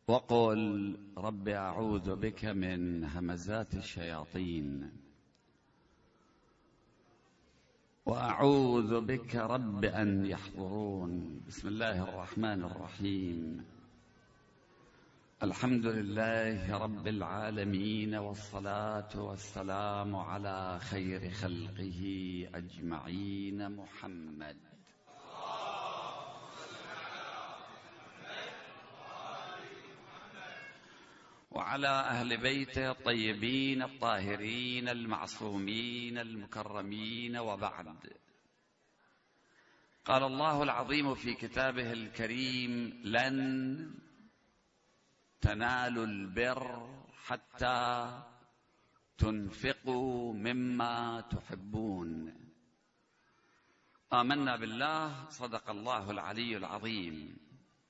وقل رب أعوذ بك من همزات الشياطين وأعوذ بك رب أن يحضرون. بسم الله الرحمن الرحيم. الحمد لله رب العالمين، والصلاة والسلام على خير خلقه أجمعين محمد. وعلى أهل بيته الطيبين الطاهرين المعصومين المكرمين، وبعد. قال الله العظيم في كتابه الكريم: لن تنالوا البر حتى تنفقوا مما تحبون. آمنا بالله، صدق الله العلي العظيم.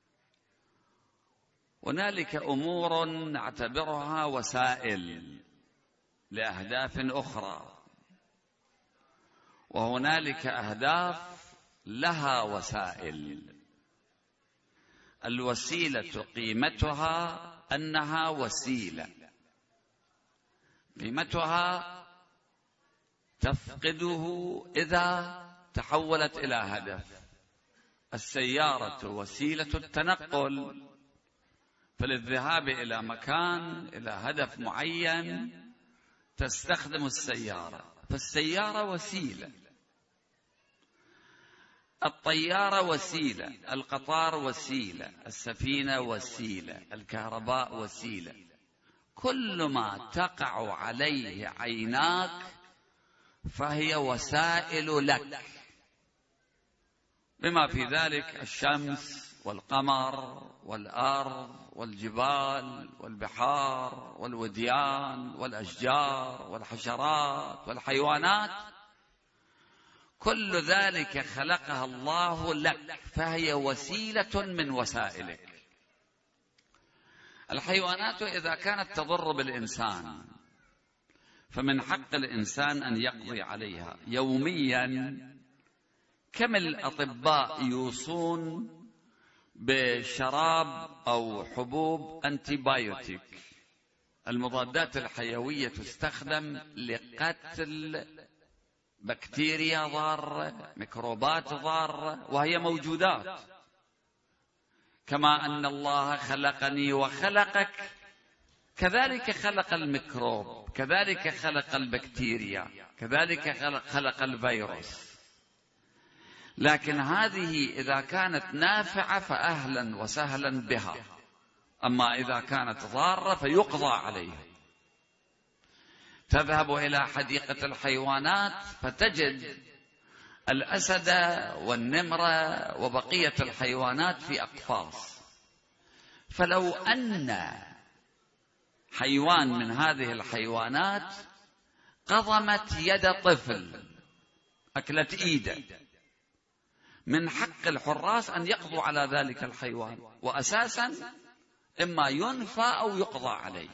هنالك أمور نعتبرها وسائل لأهداف أخرى، وهنالك أهداف لها وسائل. الوسيلة قيمتها أنها وسيلة، قيمتها تفقده إذا تحولت إلى هدف. السيارة وسيلة التنقل، فللذهاب إلى مكان، إلى هدف معين تستخدم السيارة، فالسيارة وسيلة. الطيارة وسيلة، القطار وسيلة، السفينة وسيلة، الكهرباء وسيلة. كل ما تقع عليه عيناك فهي وسائل لك، بما في ذلك الشمس والقمر والأرض والجبال والبحار والوديان والأشجار والحشرات والحيوانات. كل ذلك خلقها الله لك، فهي وسيلة من وسائلك. الحيوانات إذا كانت تضر بالإنسان فمن حق الإنسان أن يقضي عليها. يوميا كم الأطباء يوصون بشراب أو حبوب أنتيبيوتيك، المضادات الحيوية تستخدم لقتل بكتيريا ضارة، ميكروبات ضارة، وهي موجودات. كما أن الله خلقني وخلقك كذلك خلق الميكروب، كذلك خلق البكتيريا، كذلك خلق الفيروس. لكن هذه إذا كانت نافعة فأهلا وسهلا بها، أما إذا كانت ضارة فيقضى عليها. تذهب إلى حديقة الحيوانات فتجد الأسد والنمر وبقية الحيوانات في أقفاص، فلو أن حيوان من هذه الحيوانات قضمت يد طفل، أكلت إيده، من حق الحراس أن يقضوا على ذلك الحيوان، وأساسا إما ينفى أو يقضى عليه.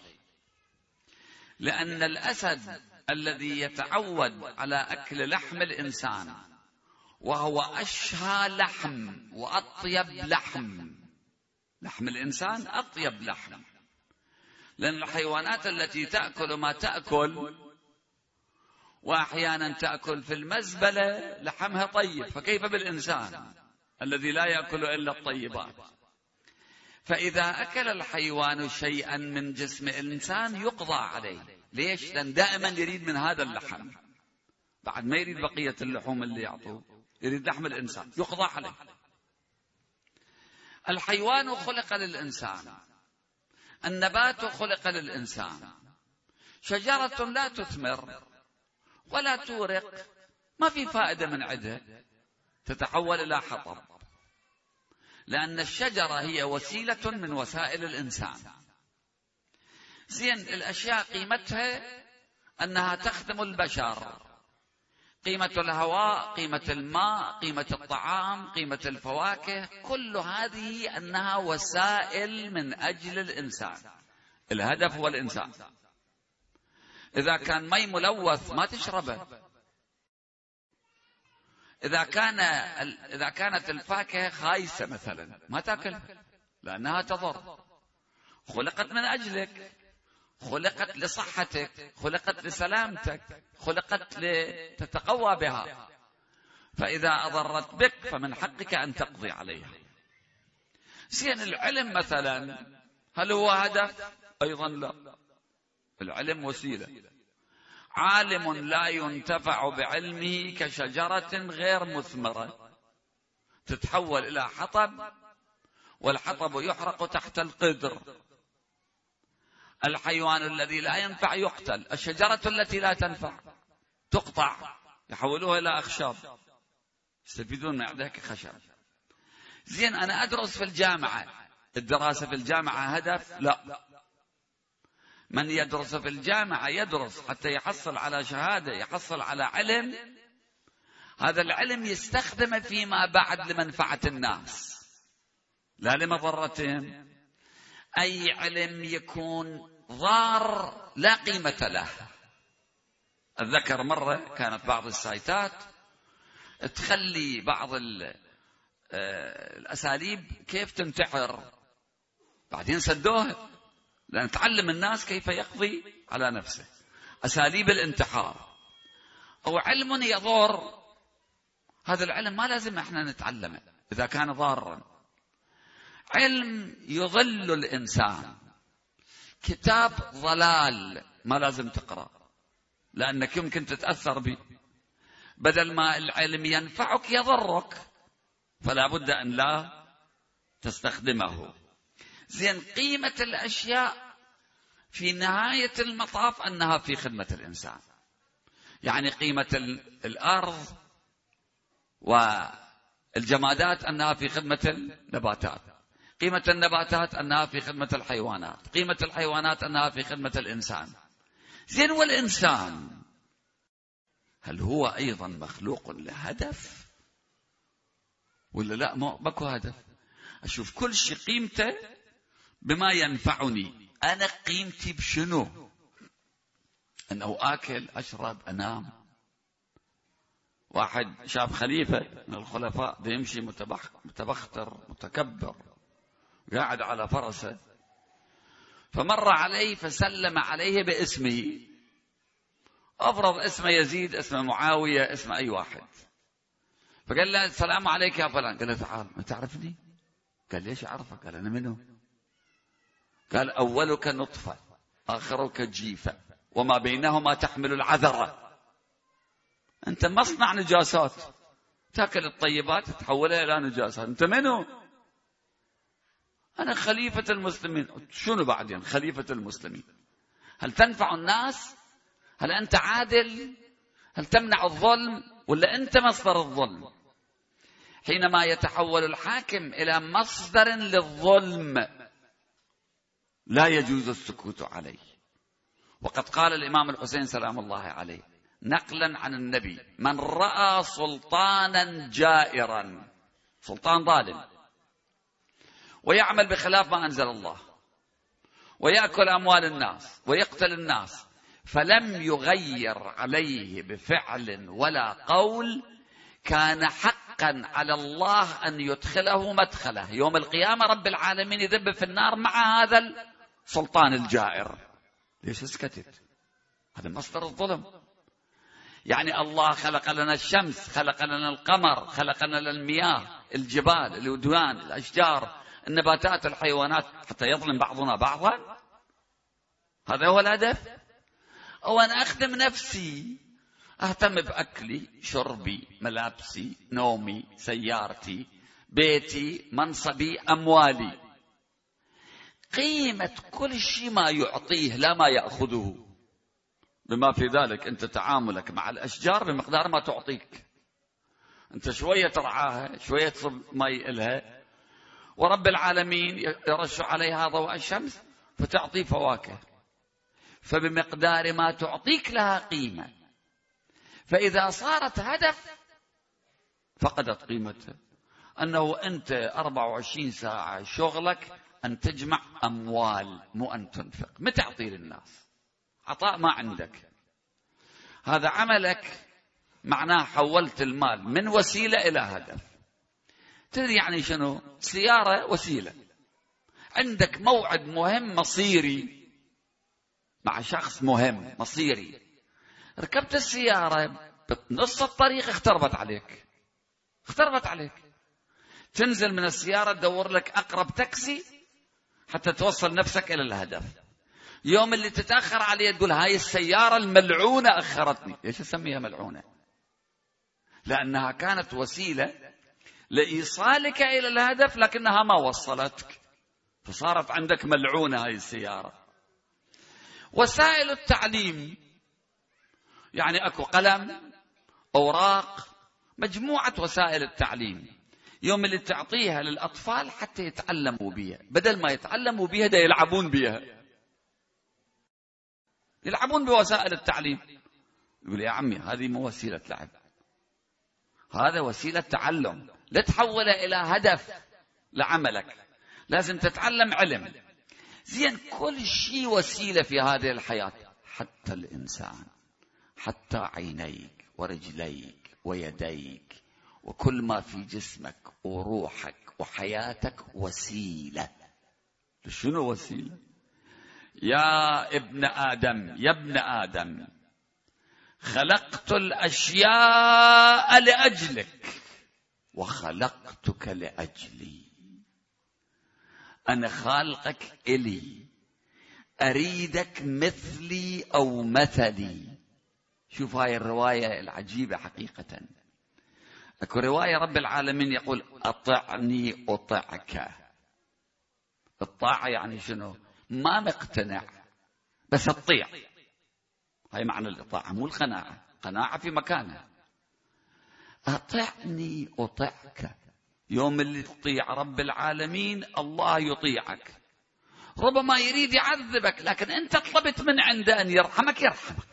لأن الأسد الذي يتعود على أكل لحم الإنسان، وهو أشهى لحم وأطيب لحم، لحم الإنسان أطيب لحم، لأن الحيوانات التي تأكل ما تأكل وأحيانا تأكل في المزبلة لحمها طيب، فكيف بالإنسان الذي لا يأكل إلا الطيبات؟ فإذا أكل الحيوان شيئا من جسم الإنسان يقضى عليه. ليش؟ لأن دائما يريد من هذا اللحم، بعد ما يريد بقية اللحوم اللي يعطوه، يريد لحم الإنسان، يقضى عليه. الحيوان خلق للإنسان، النبات خلق للإنسان. شجرة لا تثمر ولا تورق، ما في فائدة من عدها، تتحول إلى حطب، لأن الشجرة هي وسيلة من وسائل الإنسان. زين، الأشياء قيمتها أنها تخدم البشر، قيمة الهواء، قيمة الماء، قيمة الطعام، قيمة الفواكه، كل هذه أنها وسائل من أجل الإنسان. الهدف هو الإنسان. إذا كان مي ملوث ما تشربه، إذا كانت الفاكهة خايسة مثلا ما تأكلها لأنها تضر. خلقت من أجلك، خلقت لصحتك، خلقت لسلامتك، خلقت لتتقوى بها، فإذا أضرت بك فمن حقك أن تقضي عليها. زين العلم مثلا هل هو هدف؟ أيضا لا، العلم وسيلة. عالم لا ينتفع بعلمه كشجرة غير مثمرة تتحول إلى حطب، والحطب يحرق تحت القدر. الحيوان الذي لا ينفع يقتل، الشجرة التي لا تنفع تقطع يحولوها إلى أخشاب يستفيدون من عندها كخشب. زين أنا أدرس في الجامعة، الدراسة في الجامعة هدف؟ لا. من يدرس في الجامعة يدرس حتى يحصل على شهادة، يحصل على علم، هذا العلم يستخدمه فيما بعد لمنفعة الناس لا لمضرتهم. أي علم يكون ضار لا قيمة له. أتذكر مرة كانت بعض السايتات تخلي بعض الأساليب كيف تنتحر، بعدين سدوها لأن تعلم الناس كيف يقضي على نفسه، أساليب الانتحار. أو علم يضر، هذا العلم ما لازم احنا نتعلمه إذا كان ضارا. علم يضل الإنسان، كتاب ضلال ما لازم تقرأ لأنك يمكن تتأثر به، بدل ما العلم ينفعك يضرك، فلا بد أن لا تستخدمه. زين قيمة الأشياء في نهاية المطاف أنها في خدمة الإنسان. يعني قيمة الأرض والجمادات أنها في خدمة النباتات، قيمة النباتات أنها في خدمة الحيوانات، قيمة الحيوانات أنها في خدمة الإنسان. زين والإنسان هل هو أيضا مخلوق لهدف ولا لا؟ ماكو هدف. أشوف كل شيء قيمته بما ينفعني. أنا قيمتي بشنو؟ أنه آكل أشرب أنام. واحد شاف خليفة من الخلفاء بيمشي متبختر متكبر قاعد على فرسه، فمر عليه فسلم عليه باسمه، أفرض اسمه يزيد، اسمه معاوية، اسمه أي واحد، فقال له السلام عليك يا فلان. قال له تعال، ما تعرفني؟ قال ليش أعرفك؟ قال أنا منه؟ قال أولك نطفة آخرك جيفة وما بينهما تحمل العذرة. أنت مصنع نجاسات، تأكل الطيبات تحولها إلى نجاسات. أنت منه؟ أنا خليفة المسلمين. شنو بعدين خليفة المسلمين؟ هل تنفع الناس؟ هل أنت عادل؟ هل تمنع الظلم؟ ولا أنت مصدر الظلم؟ حينما يتحول الحاكم إلى مصدر للظلم لا يجوز السكوت عليه. وقد قال الإمام الحسين سلام الله عليه نقلا عن النبي: من رأى سلطانا جائرا، سلطان ظالم، ويعمل بخلاف ما أنزل الله، ويأكل أموال الناس ويقتل الناس، فلم يغير عليه بفعل ولا قول، كان حقا على الله أن يدخله مدخله يوم القيامة. رب العالمين يذب في النار مع هذا السلطان الجائر. ليش سكتت؟ هذا مصدر الظلم. يعني الله خلق لنا الشمس، خلق لنا القمر، خلق لنا المياه، الجبال، الوديان، الأشجار، النباتات، الحيوانات، حتى يظلم بعضنا بعضا؟ هذا هو الهدف؟ أو أنا أخدم نفسي، أهتم بأكلي، شربي، ملابسي، نومي، سيارتي، بيتي، منصبي، أموالي. قيمة كل شيء ما يعطيه لا ما يأخذه، بما في ذلك أنت تعاملك مع الأشجار بمقدار ما تعطيك. أنت شوية ترعاها، شوية تصب ماء إلها، ورب العالمين يرش عليها ضوء الشمس فتعطي فواكه، فبمقدار ما تعطيك لها قيمة. فإذا صارت هدف فقدت قيمتها. أنه أنت 24 ساعة شغلك أن تجمع أموال مو أن تنفق، ما تعطي للناس، عطاء ما عندك. هذا عملك معناه حولت المال من وسيلة إلى هدف. تدري يعني شنو؟ سيارة وسيلة، عندك موعد مهم مصيري مع شخص مهم مصيري، ركبت السيارة بنص الطريق اختربت عليك، تنزل من السيارة تدور لك أقرب تاكسي حتى توصل نفسك إلى الهدف. يوم اللي تتأخر عليه تقول هاي السيارة الملعونة أخرتني. ليش أسميها ملعونة؟ لأنها كانت وسيلة لإيصالك إلى الهدف لكنها ما وصلتك، فصارت عندك ملعونة هاي السيارة. وسائل التعليم، يعني أكو قلم، أوراق، مجموعة وسائل التعليم، يوم اللي تعطيها للأطفال حتى يتعلموا بها، بدل ما يتعلموا بها دا يلعبون بها، يلعبون بوسائل التعليم. يقول يا عمي هذه مو وسيلة لعب، هذا وسيلة تعلم، لا تحولها إلى هدف لعملك، لازم تتعلم علم. زين، كل شيء وسيلة في هذه الحياة، حتى الإنسان، حتى عينيك ورجليك ويديك وكل ما في جسمك وروحك وحياتك وسيلة. شنو وسيلة؟ يا ابن آدم خلقت الأشياء لأجلك وخلقتك لأجلي. أنا خالقك إلي، أريدك مثلي أو مثلي. شوف هاي الرواية العجيبة حقيقة. أكو رواية رب العالمين يقول أطعني أطعك. الطاعة يعني شنو؟ ما نقتنع بس تطيع، هاي معنى الإطاعة، مو القناعة، قناعة في مكانها. أطعني أطعك. يوم اللي تطيع رب العالمين الله يطيعك. ربما يريد يعذبك لكن أنت طلبت من عنده أن يرحمك.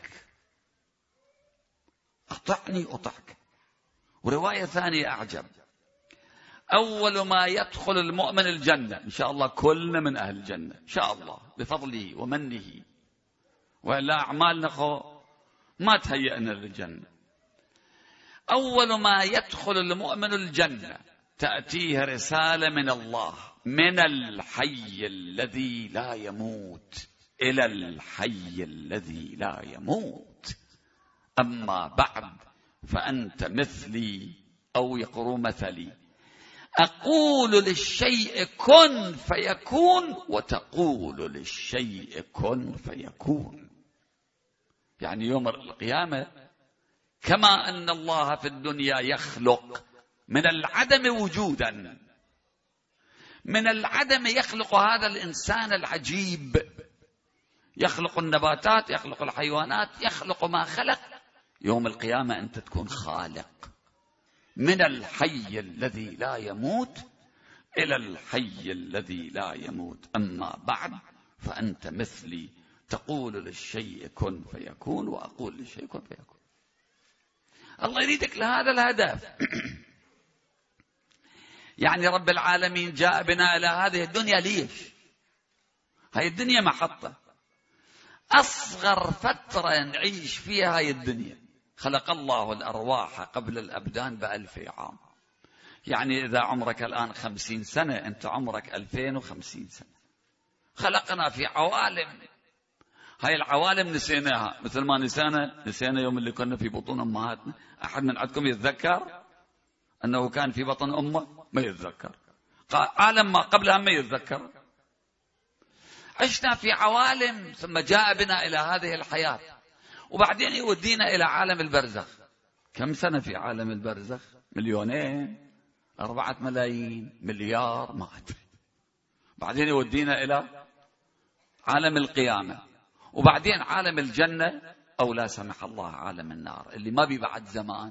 أطعني أطعك. ورواية ثانية أعجب، أول ما يدخل المؤمن الجنة، إن شاء الله كلنا من أهل الجنة إن شاء الله بفضله ومنه، وإلا أعمالنا ما تهيئنا للجنة. أول ما يدخل المؤمن الجنة تأتيه رسالة من الله، من الحي الذي لا يموت إلى الحي الذي لا يموت. أما بعد فأنت مثلي، أو يقروا مثلي، أقول للشيء كن فيكون وتقول للشيء كن فيكون. يعني يوم القيامة كما أن الله في الدنيا يخلق من العدم وجودا، من العدم يخلق هذا الإنسان العجيب، يخلق النباتات، يخلق الحيوانات، يخلق ما خلق. يوم القيامة أنت تكون خالق، من الحي الذي لا يموت إلى الحي الذي لا يموت. أما بعد فأنت مثلي، تقول للشيء كن فيكون وأقول للشيء كن فيكون. الله يريدك لهذا الهدف. يعني رب العالمين جاء بنا إلى هذه الدنيا ليش؟ هاي الدنيا محطة، أصغر فترة نعيش فيها هاي الدنيا. خلق الله الأرواح قبل الأبدان ب1000 عام. يعني إذا عمرك الآن 50 سنة أنت عمرك 2050 سنة. خلقنا في عوالم، هاي العوالم نسيناها، مثل ما نسينا يوم اللي كنا في بطون أمهاتنا. أحد من عندكم يتذكر أنه كان في بطن أمه؟ ما يتذكر. عالم ما قبلها ما يتذكر. عشنا في عوالم ثم جاء بنا إلى هذه الحياة، وبعدين يودينا إلى عالم البرزخ. كم سنة في عالم البرزخ؟ 2,000,000 4 ملايين مليار ما أدري. بعدين يودينا إلى عالم القيامة، وبعدين عالم الجنة، أو لا سمح الله عالم النار اللي ما بيبعد زمان،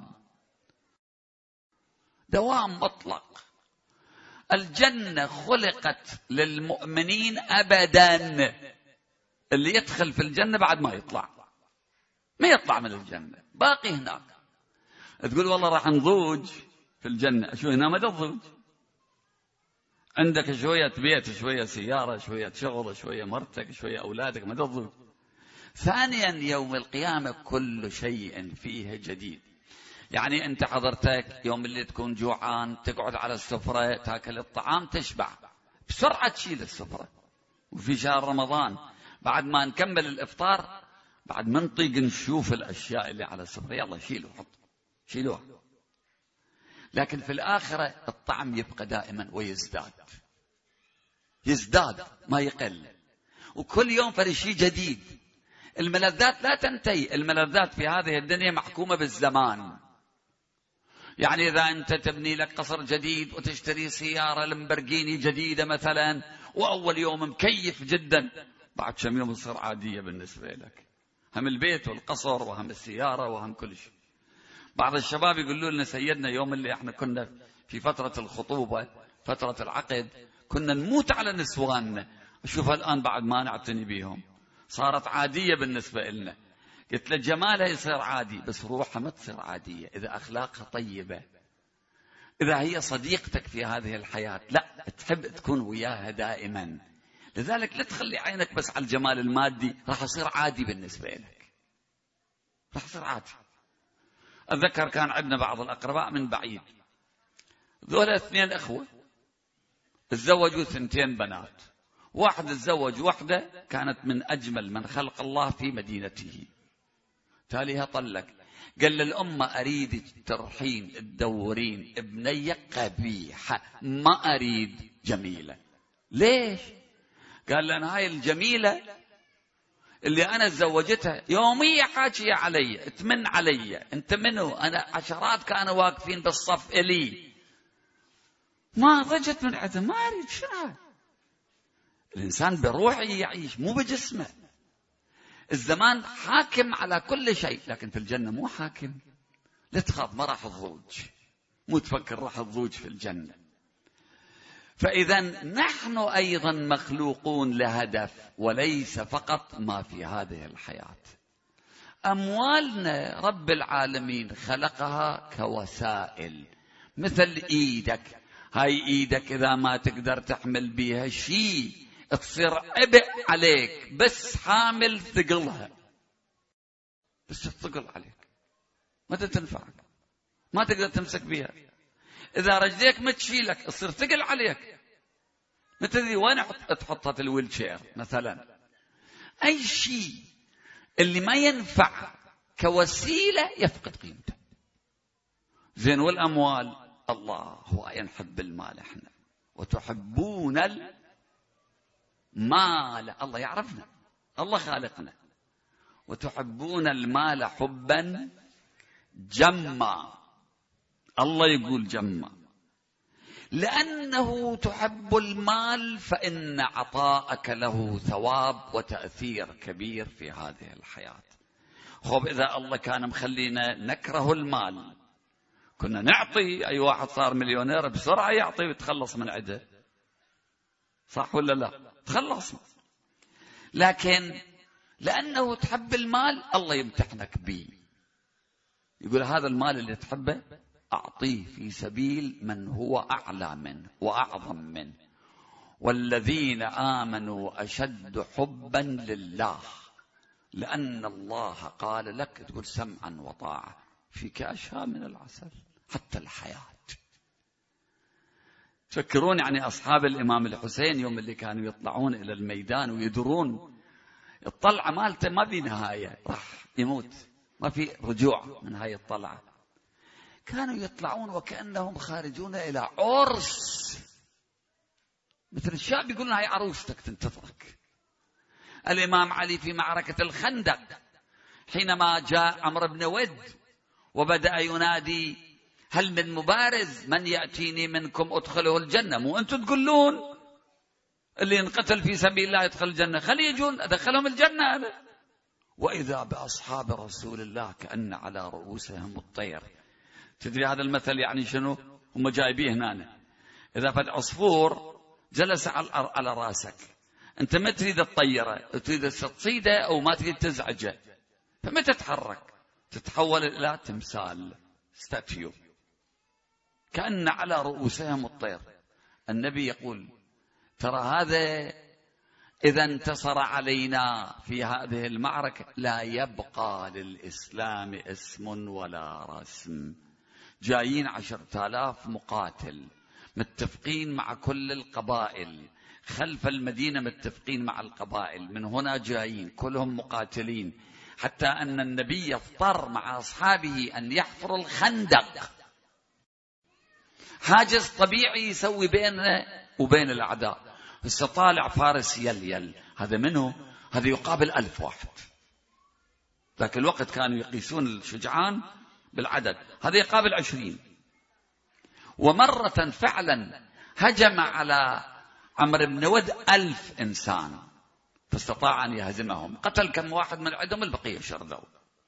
دوام مطلق. الجنة خلقت للمؤمنين أبدا. اللي يدخل في الجنة بعد ما يطلع من الجنة، باقي هناك. تقول والله راح نضوج في الجنة، شو هنا ما تضوج؟ عندك شوية بيت، شوية سيارة، شوية شغل، شوية مرتك، شوية أولادك، ما تضوج. ثانيا يوم القيامة كل شيء فيه جديد. يعني أنت حضرتك يوم اللي تكون جوعان تقعد على السفرة تاكل الطعام تشبع، بسرعة تشيل السفرة. وفي شهر رمضان بعد ما نكمل الإفطار بعد ما نطيق نشوف الأشياء اللي على السفرة، يلا شيلوا شيلوها. لكن في الآخرة الطعم يبقى دائما يزداد ما يقل، وكل يوم فرشي جديد. الملذات لا تنتهي، الملذات في هذه الدنيا محكومة بالزمان. يعني إذا أنت تبني لك قصر جديد وتشتري سيارة لمبرجيني جديدة مثلا، وأول يوم مكيف جدا، بعد كم يوم تصير عادية بالنسبة لك. هم البيت والقصر وهم السيارة وهم كل شيء. بعض الشباب يقولوا لنا سيدنا يوم اللي احنا كنا في فترة الخطوبة فترة العقد كنا نموت على نسواننا، أشوفها الآن بعد ما نعتني بيهم صارت عادية بالنسبة لنا. قلت له جمالها يصير عادي بس روحها ما تصير عادية إذا أخلاقها طيبة، إذا هي صديقتك في هذه الحياة لا تحب تكون وياها دائما. لذلك لا تخلي عينك بس على الجمال المادي، راح يصير عادي بالنسبة لك، راح يصير عادي. أتذكر كان عندنا بعض الأقرباء من بعيد، ذولا 2 أخوة تزوجوا 2 بنات، واحد تزوج واحدة كانت من أجمل من خلق الله في مدينته، تاليها طلق. قال للأمة أريد ترحين تدورين ابنية قبيحة، ما أريد جميلة. ليش؟ قال لأن هاي الجميلة اللي أنا تزوجتها يومية حاجية علي، تمن علي، أنت منو؟ أنا عشرات كانوا واقفين بالصف إلي، ما ضجت من عدم، ما أريد. شنو الإنسان بروحه يعيش مو بجسمه. الزمان حاكم على كل شيء، لكن في الجنة مو حاكم. لا تخاف، ما راح تضوج، مو تفكر راح تضوج في الجنة. فإذا نحن أيضا مخلوقون لهدف، وليس فقط ما في هذه الحياة. أموالنا رب العالمين خلقها كوسائل، مثل إيدك، هاي إيدك إذا ما تقدر تحمل بيها شيء تصير عبء عليك، بس حامل ثقلها، بس تثقل عليك ما تنفعك، ما تقدر تمسك بيها. إذا رجليك ما تشيلك تصير ثقل عليك، ما تدري وين تحطها في الويل شير مثلا. أي شيء اللي ما ينفع كوسيلة يفقد قيمته. زين، والأموال الله هو ينحب المال احنا، وتحبون المال، الله يعرفنا، الله خالقنا، وتحبون المال حبا جما. الله يقول جما لأنه تحب المال، فإن عطاءك له ثواب وتأثير كبير في هذه الحياة. خب إذا الله كان مخلينا نكره المال كنا نعطي، أي واحد صار مليونير بسرعة يعطي ويتخلص من عده، صح ولا لا؟ تخلص. لكن لأنه تحب المال الله يمتحنك به، يقول هذا المال اللي تحبه أعطيه في سبيل من هو أعلى منه وأعظم منه، والذين آمنوا أشد حبا لله، لأن الله قال لك تقول سمعا وطاعة، فيك أشهى من العسل حتى الحياة. تفكرون يعني أصحاب الإمام الحسين يوم اللي كانوا يطلعون إلى الميدان ويدرون الطلعة مالته ما في نهاية، راح يموت ما في رجوع من هاي الطلعة، كانوا يطلعون وكأنهم خارجون إلى عرس، مثل الشاب يقولون هاي عروستك تنتظرك. الإمام علي في معركة الخندق حينما جاء عمرو بن ود وبدأ ينادي هل من مبارز من يأتيني منكم أدخله الجنة، مو أنتم تقولون اللي انقتل في سبيل الله يدخل الجنة، خلي يجون أدخلهم الجنة هذا. وإذا بأصحاب رسول الله كأن على رؤوسهم الطير. تدري هذا المثل يعني شنو؟ هم جايبيه هنا، إذا فد عصفور جلس على راسك، أنت ما تريد تطيره، تريد تصيده أو ما تريد تزعجه، فما تتحرك، تتحول إلى تمثال، ستاتيو، كأن على رؤوسهم الطير. النبي يقول ترى هذا إذا انتصر علينا في هذه المعركة لا يبقى للإسلام اسم ولا رسم. جايين 10,000 مقاتل متفقين مع كل القبائل، خلف المدينة متفقين مع القبائل، من هنا جايين كلهم مقاتلين، حتى أن النبي اضطر مع أصحابه أن يحفروا الخندق، حاجز طبيعي يسوي بينه وبين الأعداء. طالع فارس يل هذا منه، هذا يقابل 1000 واحد. ذاك الوقت كانوا يقيسون الشجعان بالعدد، هذا يقابل 20. ومرة فعلا هجم على عمرو بن ود 1000 إنسان، فاستطاع أن يهزمهم، قتل كم واحد من عندهم، البقية شردوا.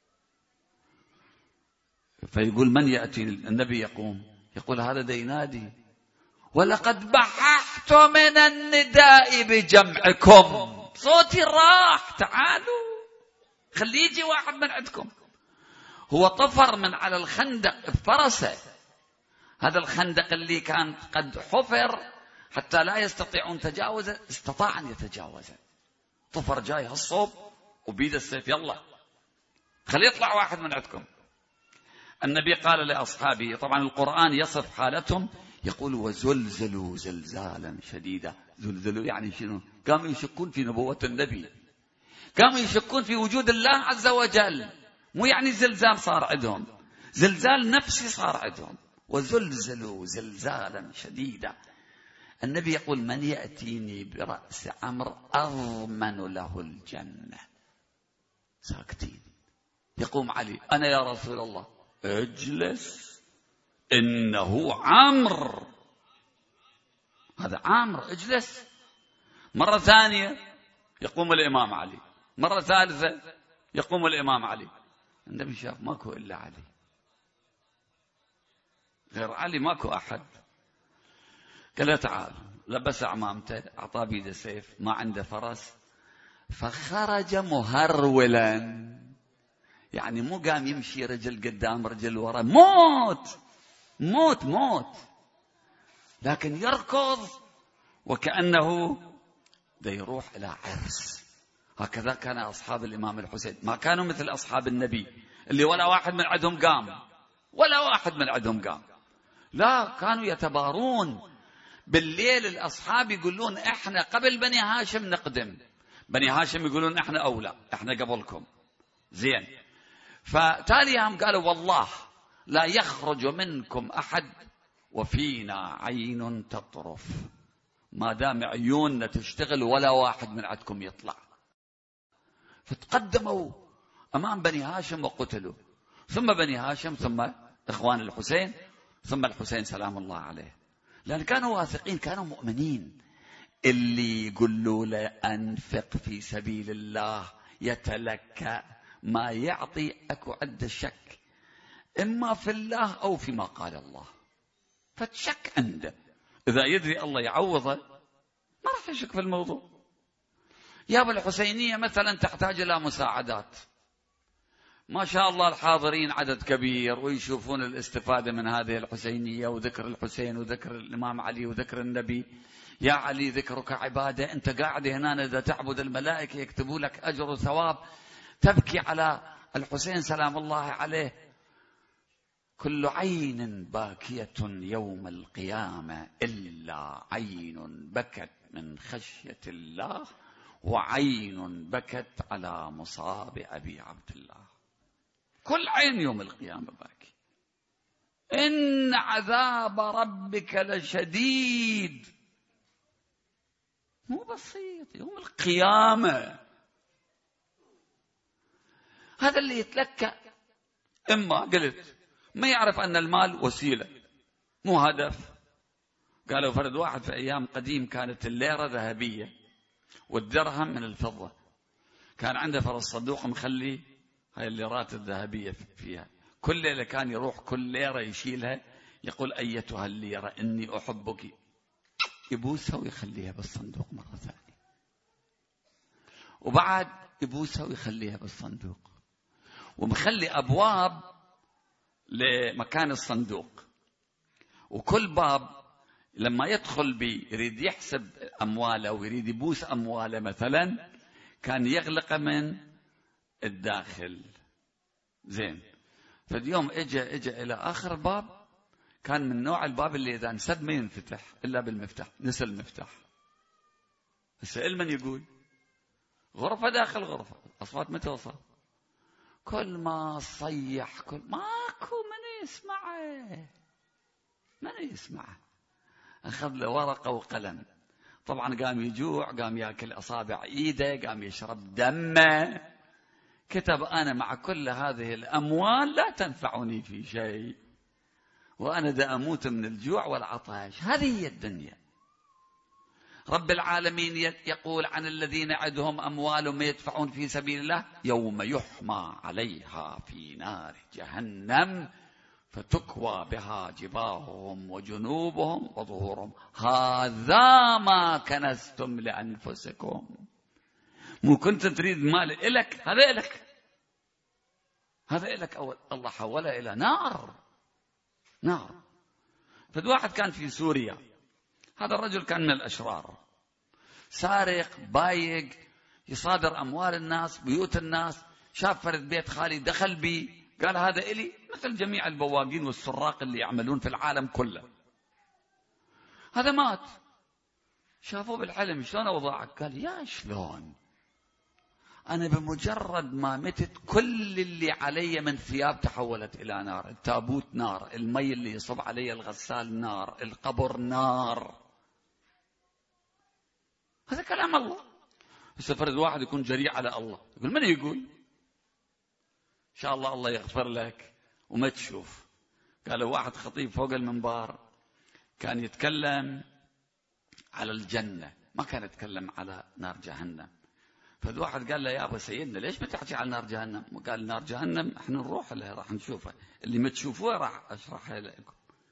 فيقول من يأتي النبي يقول هذا دا ينادي ولقد بححت من النداء بجمعكم، صوتي راح، تعالوا خلي يجي واحد من عندكم. هو طفر من على الخندق بفرسه، هذا الخندق اللي كان قد حفر حتى لا يستطيعون تجاوزه، استطاع أن يتجاوزه. طفر جاي هالصوب وبيد السيف، يلا خلي يطلع واحد من عندكم. النبي قال لأصحابه، طبعا القرآن يصف حالتهم، يقول وزلزلوا زلزالا شديدا. زلزلوا يعني شنو؟ قاموا يشكون في نبوة النبي، قاموا يشكون في وجود الله عز وجل، مو يعني زلزال صار عندهم، زلزال نفسي صار عندهم. وزلزلوا زلزالا شديدا. النبي يقول من يأتيني برأس عمرو أضمن له الجنة. ساكتين. يقوم علي أنا يا رسول الله. اجلس إنه عمرو، هذا عمرو، اجلس. مرة ثانية يقوم الإمام علي، مرة ثالثة يقوم الإمام علي. النبي شاف ماكو إلا علي، غير علي ماكو أحد. قال له تعال، لبس عمامته، أعطاه بيده سيف، ما عنده فرس، فخرج مهرولا، يعني مو قام يمشي رجل قدام رجل ورا، موت موت موت، لكن يركض وكأنه دا يروح إلى عرس. هكذا كان أصحاب الإمام الحسين، ما كانوا مثل أصحاب النبي اللي ولا واحد من عندهم قام، ولا واحد من عندهم قام، لا، كانوا يتبارون. بالليل الأصحاب يقولون إحنا قبل بني هاشم نقدم، بني هاشم يقولون إحنا أولى، إحنا قبلكم، زين. فتاليهم قالوا والله لا يخرج منكم أحد وفينا عين تطرف، ما دام عيوننا تشتغل ولا واحد من عندكم يطلع. فتقدموا أمام بني هاشم وقتلوا، ثم بني هاشم، ثم إخوان الحسين، ثم الحسين سلام الله عليه، لأن كانوا واثقين، كانوا مؤمنين. اللي يقولوا له أنفق في سبيل الله يتلكى، ما يعطي أكو عد الشك، إما في الله أو فيما قال الله، فتشك عنده. إذا يدري الله يعوضه ما راح يشك في الموضوع. يا أبو الحسينية مثلا تحتاج إلى مساعدات، ما شاء الله الحاضرين عدد كبير ويشوفون الاستفادة من هذه الحسينية وذكر الحسين وذكر الإمام علي وذكر النبي. يا علي ذكرك عبادة، أنت قاعد هنا إذا تعبد الملائكة يكتبوا لك أجر وثواب، تبكي على الحسين سلام الله عليه. كل عين باكية يوم القيامة إلا عين بكت من خشية الله وعين بكت على مصاب أبي عبد الله. كل عين يوم القيامة باكي. إن عذاب ربك لشديد، مو بسيط، يوم القيامة. هذا اللي يتلكأ، إما قلت ما يعرف أن المال وسيلة مو هدف. قالوا فرد واحد في أيام قديم كانت الليرة ذهبية والدرهم من الفضة، كان عنده فرس صندوق مخلي هاي الليرات الذهبية فيها، كل ليلة كان يروح كل ليرة يشيلها، يقول أيتها الليرة إني أحبك، يبوسها ويخليها بالصندوق مرة ثانية، وبعد يبوسها ويخليها بالصندوق، ومخلي أبواب لمكان الصندوق، وكل باب لما يدخل يريد يحسب أمواله ويريد يبوس أمواله مثلا كان يغلق من الداخل. زين. فاليوم اجى إلى آخر باب، كان من نوع الباب اللي إذا انسد ما ينفتح إلا بالمفتاح، نسى المفتاح. السائل من يقول؟ غرفة داخل غرفة، أصوات ما توصل، كل ما صيح كل ماكو من يسمعه، من يسمعه. أخذ له ورقة وقلم، طبعا قام يجوع، قام يأكل أصابع إيده، قام يشرب دمه، كتب: أنا مع كل هذه الأموال لا تنفعني في شيء، وأنا دا أموت من الجوع والعطش. هذه هي الدنيا. رب العالمين يقول عن الذين عندهم أموال يدفعون في سبيل الله: يوم يحمى عليها في نار جهنم فتكوى بها جباههم وجنوبهم وظهورهم هذا ما كنزتم لأنفسكم. مو كنت تريد مال إلك، هذا إلك، هذا إلك. الله حوله إلى نار. فواحد كان في سوريا، هذا الرجل كان من الأشرار، سارق بايق، يصادر أموال الناس، بيوت الناس. شاف فرد بيت خالي دخل بي، قال: هذا إلي، مثل جميع البواقين والسراق اللي يعملون في العالم كله. هذا مات، شافوه بالحلم: شلون أوضاعك؟ قال: يا شلون، أنا بمجرد ما متت كل اللي علي من ثياب تحولت إلى نار، التابوت نار، المي اللي يصب علي الغسال نار، القبر نار. هذا كلام الله. بس فرد واحد يكون جريء على الله، يقول: من يقول؟ إن شاء الله الله يغفر لك وما تشوف. قالوا واحد خطيب فوق المنبر كان يتكلم على الجنة، ما كان يتكلم على نار جهنم. فالواحد قال له: يا أبو سيدنا ليش بتحكي على نار جهنم؟ وقال: نار جهنم احنا نروح لها، راح نشوفها، اللي ما تشوفوها راح أشرحها لكم.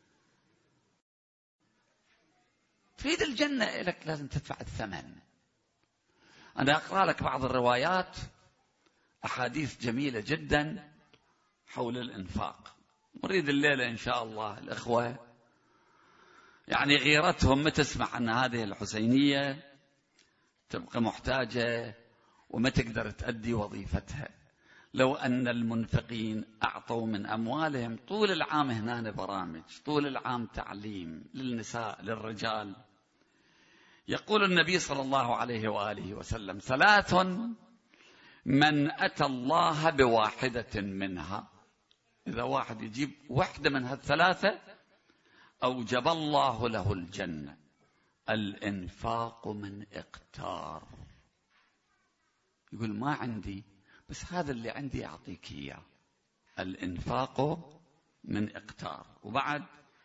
تريد الجنة لك لازم تدفع الثمن. أنا أقرأ لك بعض الروايات، أحاديث جميلة جدا حول الإنفاق. نريد الليلة إن شاء الله الإخوة يعني غيرتهم ما تسمع أن هذه الحسينية تبقى محتاجة وما تقدر تؤدي وظيفتها. لو أن المنفقين أعطوا من أموالهم طول العام، هنا برامج طول العام تعليم للنساء للرجال. يقول النبي صلى الله عليه وآله وسلم: 3 من أتى الله بواحدة منها، إذا واحد يجيب واحدة من هالثلاثة أوجب الله له الجنة: الإنفاق من إقتار. يقول: ما عندي، بس هذا اللي عندي أعطيك إياه. الإنفاق من إقتار. وبعد: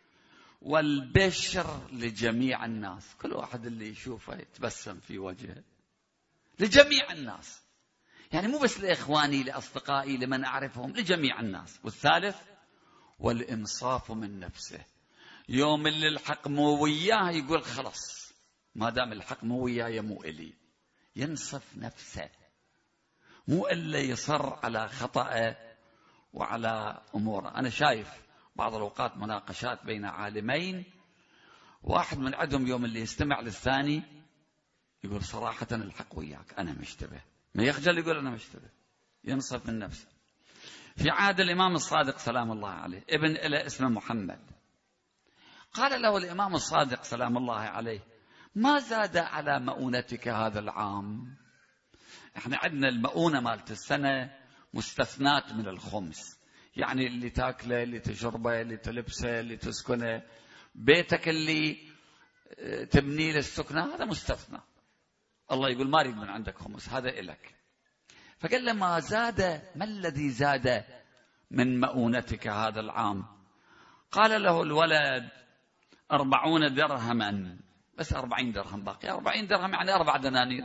والبشر لجميع الناس، كل واحد اللي يشوفه يتبسم في وجهه، لجميع الناس، يعني مو بس لإخواني لأصدقائي لمن أعرفهم، لجميع الناس. والثالث: والإنصاف من نفسه، يوم اللي الحق مو وياه يقول: خلاص ما دام الحق مو وياي مو إلي، ينصف نفسه، مو إلا يصر على خطأه وعلى أموره. أنا شايف بعض الأوقات مناقشات بين عالمين، واحد من عندهم يوم اللي يستمع للثاني يقول: صراحة الحق وياك، أنا مشتبه، ما يخجل يقول أنا مشتبه، ينصف من نفسه. في عهد الإمام الصادق سلام الله عليه ابن إله اسمه محمد، قال له الإمام الصادق سلام الله عليه: ما زاد على مؤونتك هذا العام؟ احنا عندنا المؤونة مالت السنة مستثنات من الخمس، يعني اللي تاكله، اللي تشربه، اللي تلبسه، اللي تسكنه، بيتك اللي تبني للسكنة، هذا مستثنى. الله يقول: ما أريد من عندك خمس، هذا إلك. فقال له: ما زاد، ما الذي زاد من مؤونتك هذا العام؟ قال له الولد: 40 درهما، بس 40 درهم باقي، 40 درهم يعني 4 دنانير.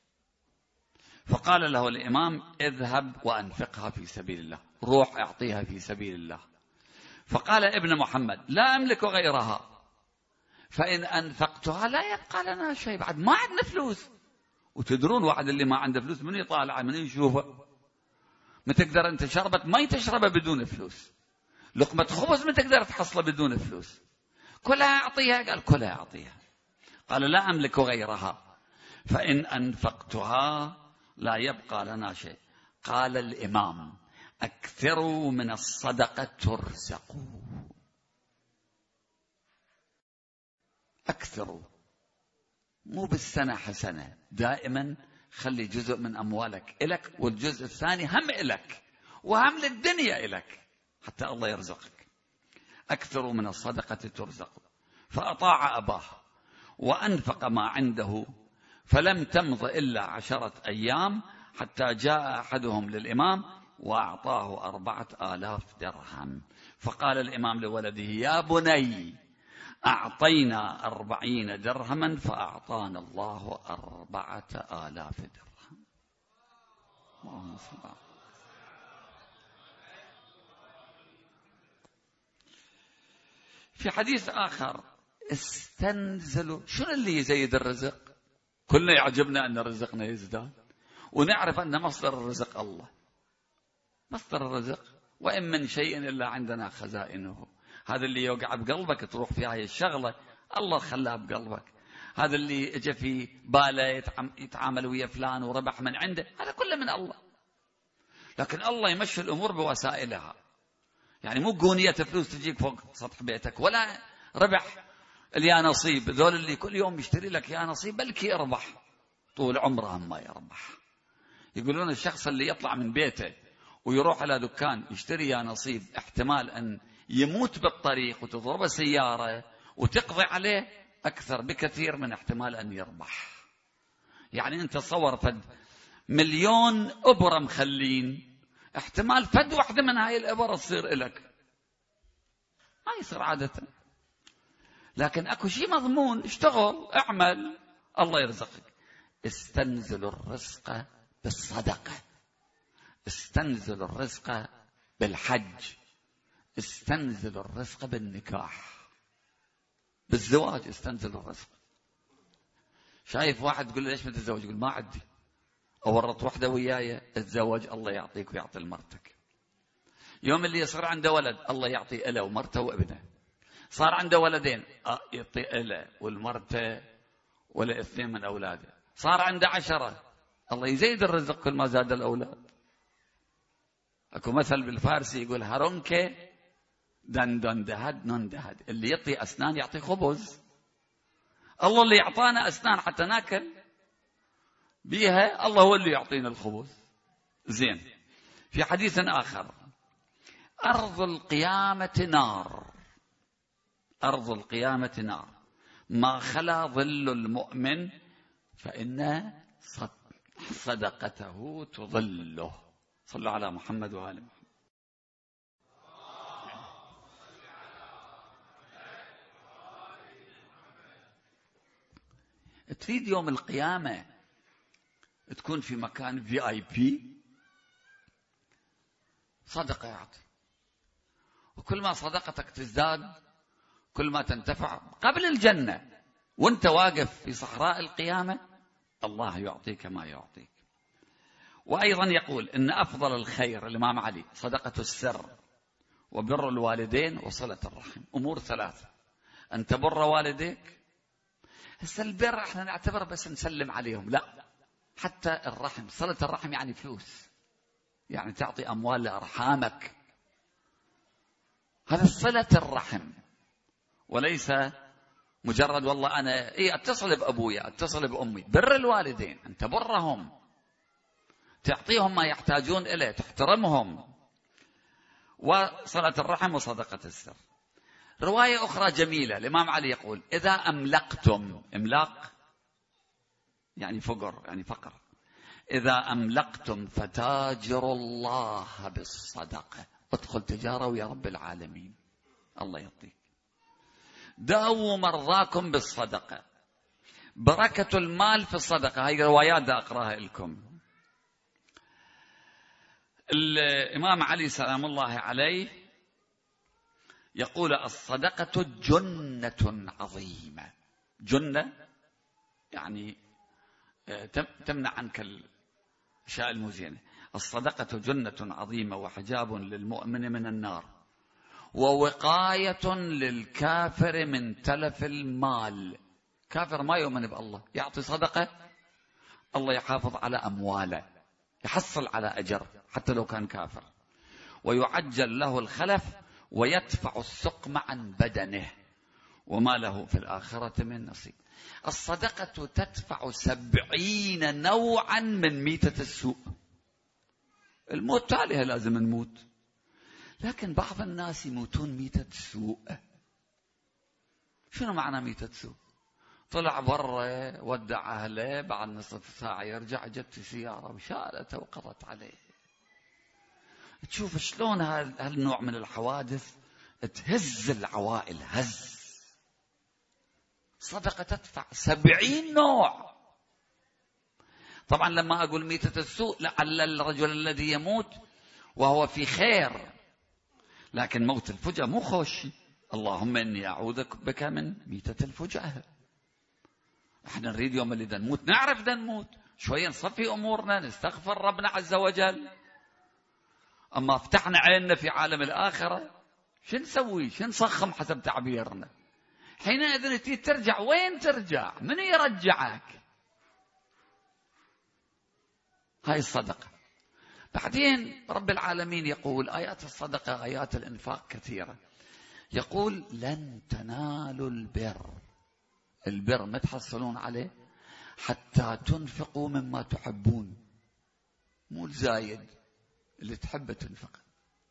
فقال له الإمام: اذهب وأنفقها في سبيل الله، روح اعطيها في سبيل الله. فقال ابن محمد: لا أملك غيرها، فإن أنفقتها لا يبقى لنا شيء، بعد ما عندنا فلوس. وتدرون واحد اللي ما عنده فلوس من يطالع من يشوفه؟ ما تقدر أنت شربت ماء تشربها بدون فلوس، لقمة خبز ما تقدر تحصلها بدون فلوس، كلها أعطيها. قال: كلها أعطيها. قال: لا أملك غيرها، فإن أنفقتها لا يبقى لنا شيء. قال الإمام: أكثروا من الصدقة ترزقوا. أكثروا. مو بالسنة حسنة، دائما خلي جزء من أموالك إلك، والجزء الثاني هم إلك وهم للدنيا إلك حتى الله يرزقك. أكثر من الصدقة ترزق. فأطاع أباه وأنفق ما عنده، فلم تمض إلا 10 أيام حتى جاء أحدهم للإمام وأعطاه 4000 درهم. فقال الإمام لولده: يا بني، أعطينا 40 درهما فأعطانا الله 4000 درهم. اللهم صل على. في حديث آخر: استنزلوا. شنو اللي يزيد الرزق؟ كلنا يعجبنا أن رزقنا يزداد، ونعرف أن مصدر الرزق الله، مصدر الرزق. وإن من شيء إلا عندنا خزائنه. هذا اللي يوقع بقلبك تروح في هاي الشغلة، الله خلاها بقلبك. هذا اللي اجى في باله يتعامل ويا فلان وربح من عنده، هذا كله من الله. لكن الله يمشي الأمور بوسائلها. يعني مو قونية فلوس تجيك فوق سطح بيتك، ولا ربح اليانصيب، ذول اللي كل يوم يشتري لك يانصيب بلكي يربح طول عمره ما يربح. يقولون الشخص اللي يطلع من بيته ويروح على دكان يشتري يانصيب، احتمال أن يموت بالطريق وتضربه سيارة وتقضي عليه أكثر بكثير من احتمال أن يربح. يعني أنت تصور فد 1,000,000 إبرة مخلين، احتمال فد واحدة من هاي الإبرة تصير إلك، ما يصير عادة. لكن أكو شيء مضمون، اشتغل اعمل الله يرزقك. استنزل الرزق بالصدقة، استنزل الرزق بالحج، استنزل الرزق بالنكاح، بالزواج استنزل الرزق. شايف واحد تقول له ليش ما تتزوج؟ يقول ما عندي. أورط وحدة وياي اتزوج، الله يعطيك ويعطي لمرتك. يوم اللي يصير عنده ولد الله يعطي له ومرته وابنه. صار عنده ولدين يعطي له والمرته ولا 2 من أولاده. صار عنده 10 الله يزيد الرزق كل ما زاد الأولاد. أكو مثل بالفارسي يقول: هرونكي دن دن دهد نون دهد. اللي يعطي أسنان يعطي خبز. الله اللي يعطانا أسنان حتى ناكل بيها، الله هو اللي يعطينا الخبز. زين. في حديث آخر: أرض القيامة نار، أرض القيامة نار، ما خلا ظل المؤمن فإن صدقته تظله. صلوا على محمد وآل محمد. تريد يوم القيامة تكون في مكان VIP، صدقة يعطي، وكل ما صدقتك تزداد كل ما تنتفع قبل الجنة. وانت واقف في صحراء القيامة الله يعطيك ما يعطيك. وأيضا يقول إن أفضل الخير الإمام علي صدقة السر وبر الوالدين وصلة الرحم. أمور 3: أن تبر والديك. هسه البر احنا نعتبر بس نسلم عليهم، لا، حتى الرحم، صلة الرحم يعني فلوس، يعني تعطي أموال لأرحامك، هذا صلة الرحم، وليس مجرد والله أنا أتصل بأبويا أتصل بأمي. بر الوالدين أن تبرهم، تعطيهم ما يحتاجون إليه، تحترمهم، وصلة الرحم وصدقة السر. رواية أخرى جميلة الإمام علي يقول: إذا أملقتم، إملاق يعني فقر، يعني فقر، إذا أملقتم فتاجروا الله بالصدقة. ادخل تجارة ويا رب العالمين الله يعطيك. داووا مرضاكم بالصدقة، بركة المال في الصدقة. هاي روايات دا أقرأها لكم. الإمام علي سلام الله عليه يقول: الصدقة جنة عظيمة. جنة يعني تمنع عنك الأشياء المزينة. الصدقة جنة عظيمة وحجاب للمؤمن من النار، ووقاية للكافر من تلف المال. كافر ما يؤمن بالله يعطي صدقة، الله يحافظ على أمواله، يحصل على أجر حتى لو كان كافر. ويعجل له الخلف ويدفع السقم عن بدنه، وما له في الآخرة من نصيب. الصدقة تدفع 70 نوعا من ميتة السوء. الموت تاليها لازم نموت، لكن بعض الناس يموتون ميتة سوء. شنو معنى ميتة سوء؟ طلع برا ودع أهله، بعد نصف ساعة يرجع جت سيارة وشالته وقضت عليه. تشوف شلون هالنوع من الحوادث تهز العوائل هز. صدقة تدفع 70 نوع. طبعا لما أقول ميتة السوء لعل الرجل الذي يموت وهو في خير، لكن موت الفجأة مو خوش. اللهم إني أعوذ بك من ميتة الفجأة. احنا نريد يوم اللي نموت نعرف نموت، شوية نصفي أمورنا، نستغفر ربنا عز وجل. أما فتحنا عيننا في عالم الآخرة شو نسوي؟ شو نصخم حسب تعبيرنا؟ حينئذ ترجع، وين ترجع؟ من يرجعك؟ هاي الصدقة. بعدين رب العالمين يقول آيات الصدقة آيات الإنفاق كثيرة. يقول لن تنالوا البر، البر ما تحصلون عليه حتى تنفقوا مما تحبون. مو الزايد اللي تحب تنفق.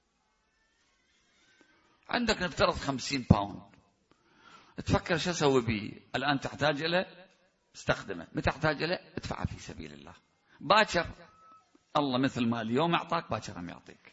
عندك نفترض 50 باوند، تفكر شو أسوي به؟ الآن تحتاج إليه استخدمه، متى تحتاج إليه ادفعه في سبيل الله. باكر الله مثل ما اليوم أعطاك باكر هم يعطيك.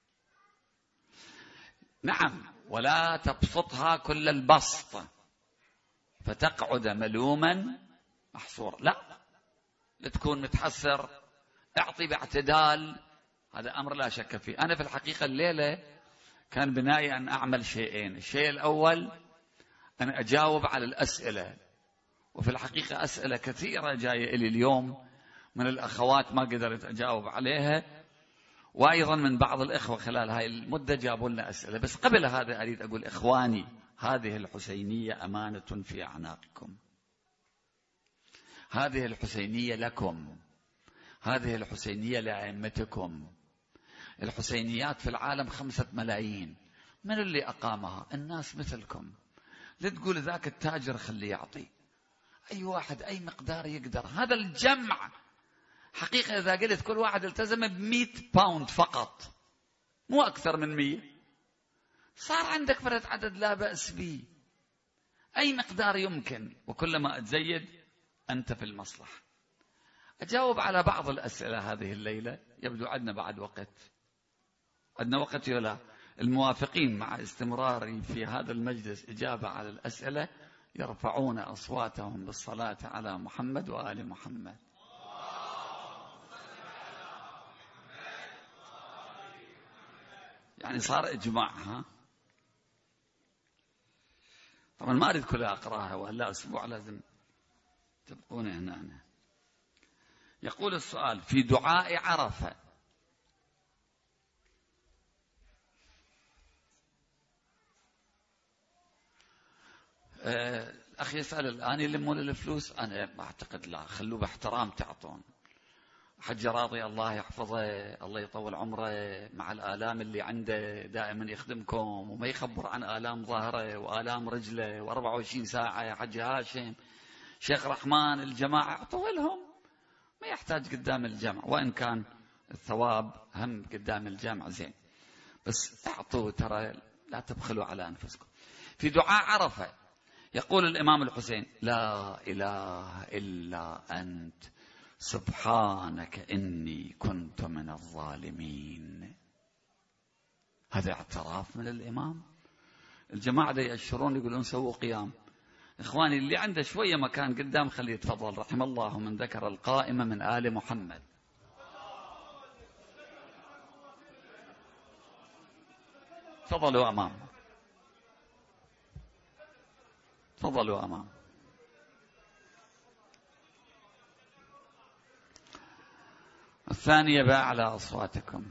نعم، ولا تبسطها كل البسط فتقعد ملوما محصورا. لا تكون متحسر، اعطي باعتدال. هذا أمر لا شك فيه. أنا في الحقيقة الليلة كان بنائي أن أعمل شيئين. الشيء الأول أن أجاوب على الأسئلة، وفي الحقيقة أسئلة كثيرة جاية إلي اليوم من الأخوات ما قدرت أجاوب عليها، وأيضا من بعض الإخوة خلال هاي المدة جابوا لنا أسئلة. بس قبل هذا أريد أقول إخواني، هذه الحسينية أمانة في أعناقكم. هذه الحسينية لكم، هذه الحسينية لأئمتكم. الحسينيات في العالم 5 ملايين. من اللي أقامها؟ الناس مثلكم. لا تقول ذاك التاجر خليه يعطي، أي واحد أي مقدار يقدر. هذا الجمع حقيقة إذا قلت كل واحد التزم ب100 باوند فقط، مو أكثر من 100، صار عندك فرد عدد لا بأس به. أي مقدار يمكن، وكلما تزيد أنت في المصلحة. أجاوب على بعض الأسئلة هذه الليلة. يبدو عندنا بعد وقت، عندنا وقت ولا؟ الموافقين مع استمراري في هذا المجلس إجابة على الأسئلة يرفعون أصواتهم بالصلاة على محمد وآل محمد. يعني صار إجماع. ها طبعا ما أريد كلها أقرأها، وهلا أسبوع لازم تبقون هنا. يقول السؤال في دعاء عرفة: الأخ يسأل الآن يلمون الفلوس؟ أنا أعتقد لا، خلوه باحترام تعطون. حج راضي الله يحفظه، الله يطول عمره، مع الآلام اللي عنده دائما يخدمكم وما يخبر عن آلام ظهره وآلام رجله، و24 ساعة يا حج هاشم شيخ رحمن الجماعة اعطوا لهم، ما يحتاج قدام الجمع، وإن كان الثواب هم قدام الجمع زين، بس اعطوا، ترى لا تبخلوا على أنفسكم. في دعاء عرفة يقول الإمام الحسين: لا إله إلا أنت سبحانك إني كنت من الظالمين. هذا اعتراف من الإمام. الجماعة دي يأشرون يقولون سووا قيام. إخواني اللي عنده شوية مكان قدام خليه يتفضل. رحم الله من ذكر القائمة من آل محمد. تفضلوا أمام، تفضلوا أمام. الثانية بأعلى أصواتكم.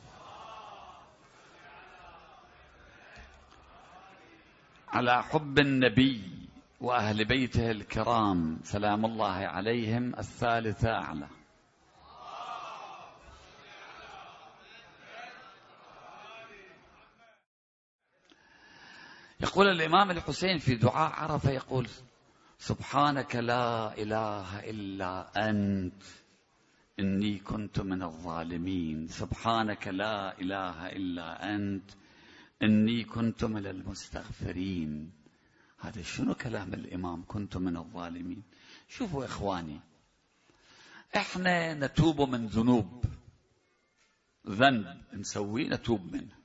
على حب النبي وأهل بيته الكرام سلام الله عليهم. الثالثة أعلى. يقول الإمام الحسين في دعاء عرفة، يقول: سبحانك لا إله إلا أنت إني كنت من الظالمين، سبحانك لا إله إلا أنت إني كنت من المستغفرين. هذا شنو كلام الإمام؟ كنت من الظالمين. شوفوا إخواني، إحنا نتوب من ذنوب، ذنب نسويه نتوب منه.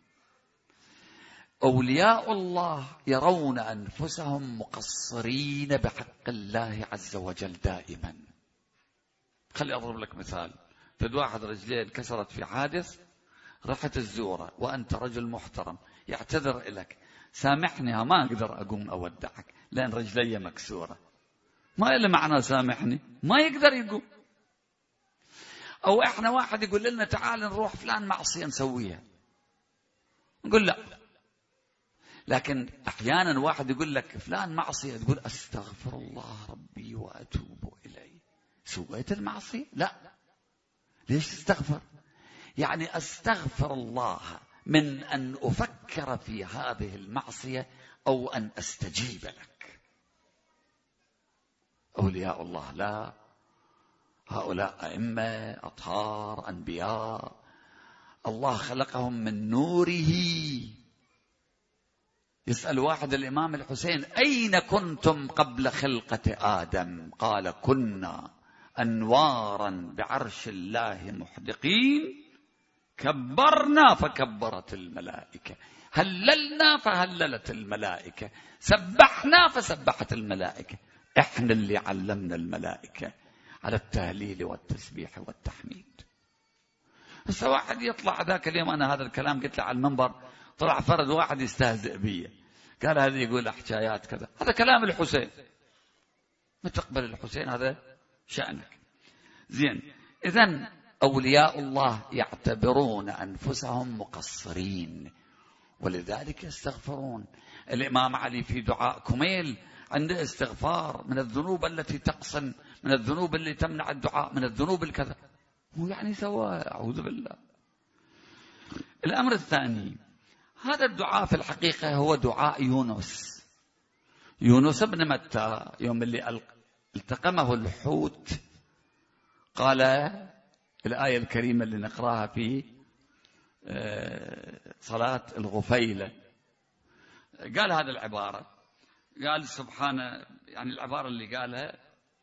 أولياء الله يرون أنفسهم مقصرين بحق الله عز وجل دائما. خلي أضرب لك مثال. فد واحد رجليه انكسرت في حادث، رحت الزورة وأنت رجل محترم، يعتذر إليك: سامحني ما أقدر أقوم أودعك لأن رجلي مكسورة. ما إلا معنى سامحني، ما يقدر يقوم. أو إحنا واحد يقول لنا تعال نروح فلان معصية نسويها، نقول لا. لكن أحيانا واحد يقول لك فلان معصية، تقول أستغفر الله ربي وأتوب إليه. سويت المعصية؟ لا. ليش تستغفر؟ يعني أستغفر الله من أن أفكر في هذه المعصية أو أن أستجيب لك. أولياء الله لا، هؤلاء أئمة أطهار أنبياء، الله خلقهم من نوره. يسأل واحد الإمام الحسين: أين كنتم قبل خلقة آدم؟ قال: كنا أنوارا بعرش الله محدقين، كبرنا فكبرت الملائكة، هللنا فهللت الملائكة، سبحنا فسبحت الملائكة. احنا اللي علمنا الملائكة على التهليل والتسبيح والتحميد. هسه واحد يطلع ذاك اليوم، أنا هذا الكلام قلت له على المنبر، طلع فرد واحد يستهزئ بي، قال هذا يقول حكايات كذا. هذا كلام الحسين، ما تقبل الحسين هذا شأنك. زين، إذن أولياء الله يعتبرون أنفسهم مقصرين ولذلك يستغفرون. الإمام علي في دعاء كميل عنده استغفار من الذنوب التي تقصن، من الذنوب اللي تمنع الدعاء، من الذنوب الكذا. هو يعني سوى، أعوذ بالله. الأمر الثاني، هذا الدعاء في الحقيقة هو دعاء يونس. يونس بن متى يوم اللي التقمه الحوت قال الآية الكريمة اللي نقراها في صلاة الغفيلة، قال هذه العبارة، قال سبحانه، يعني العبارة اللي قالها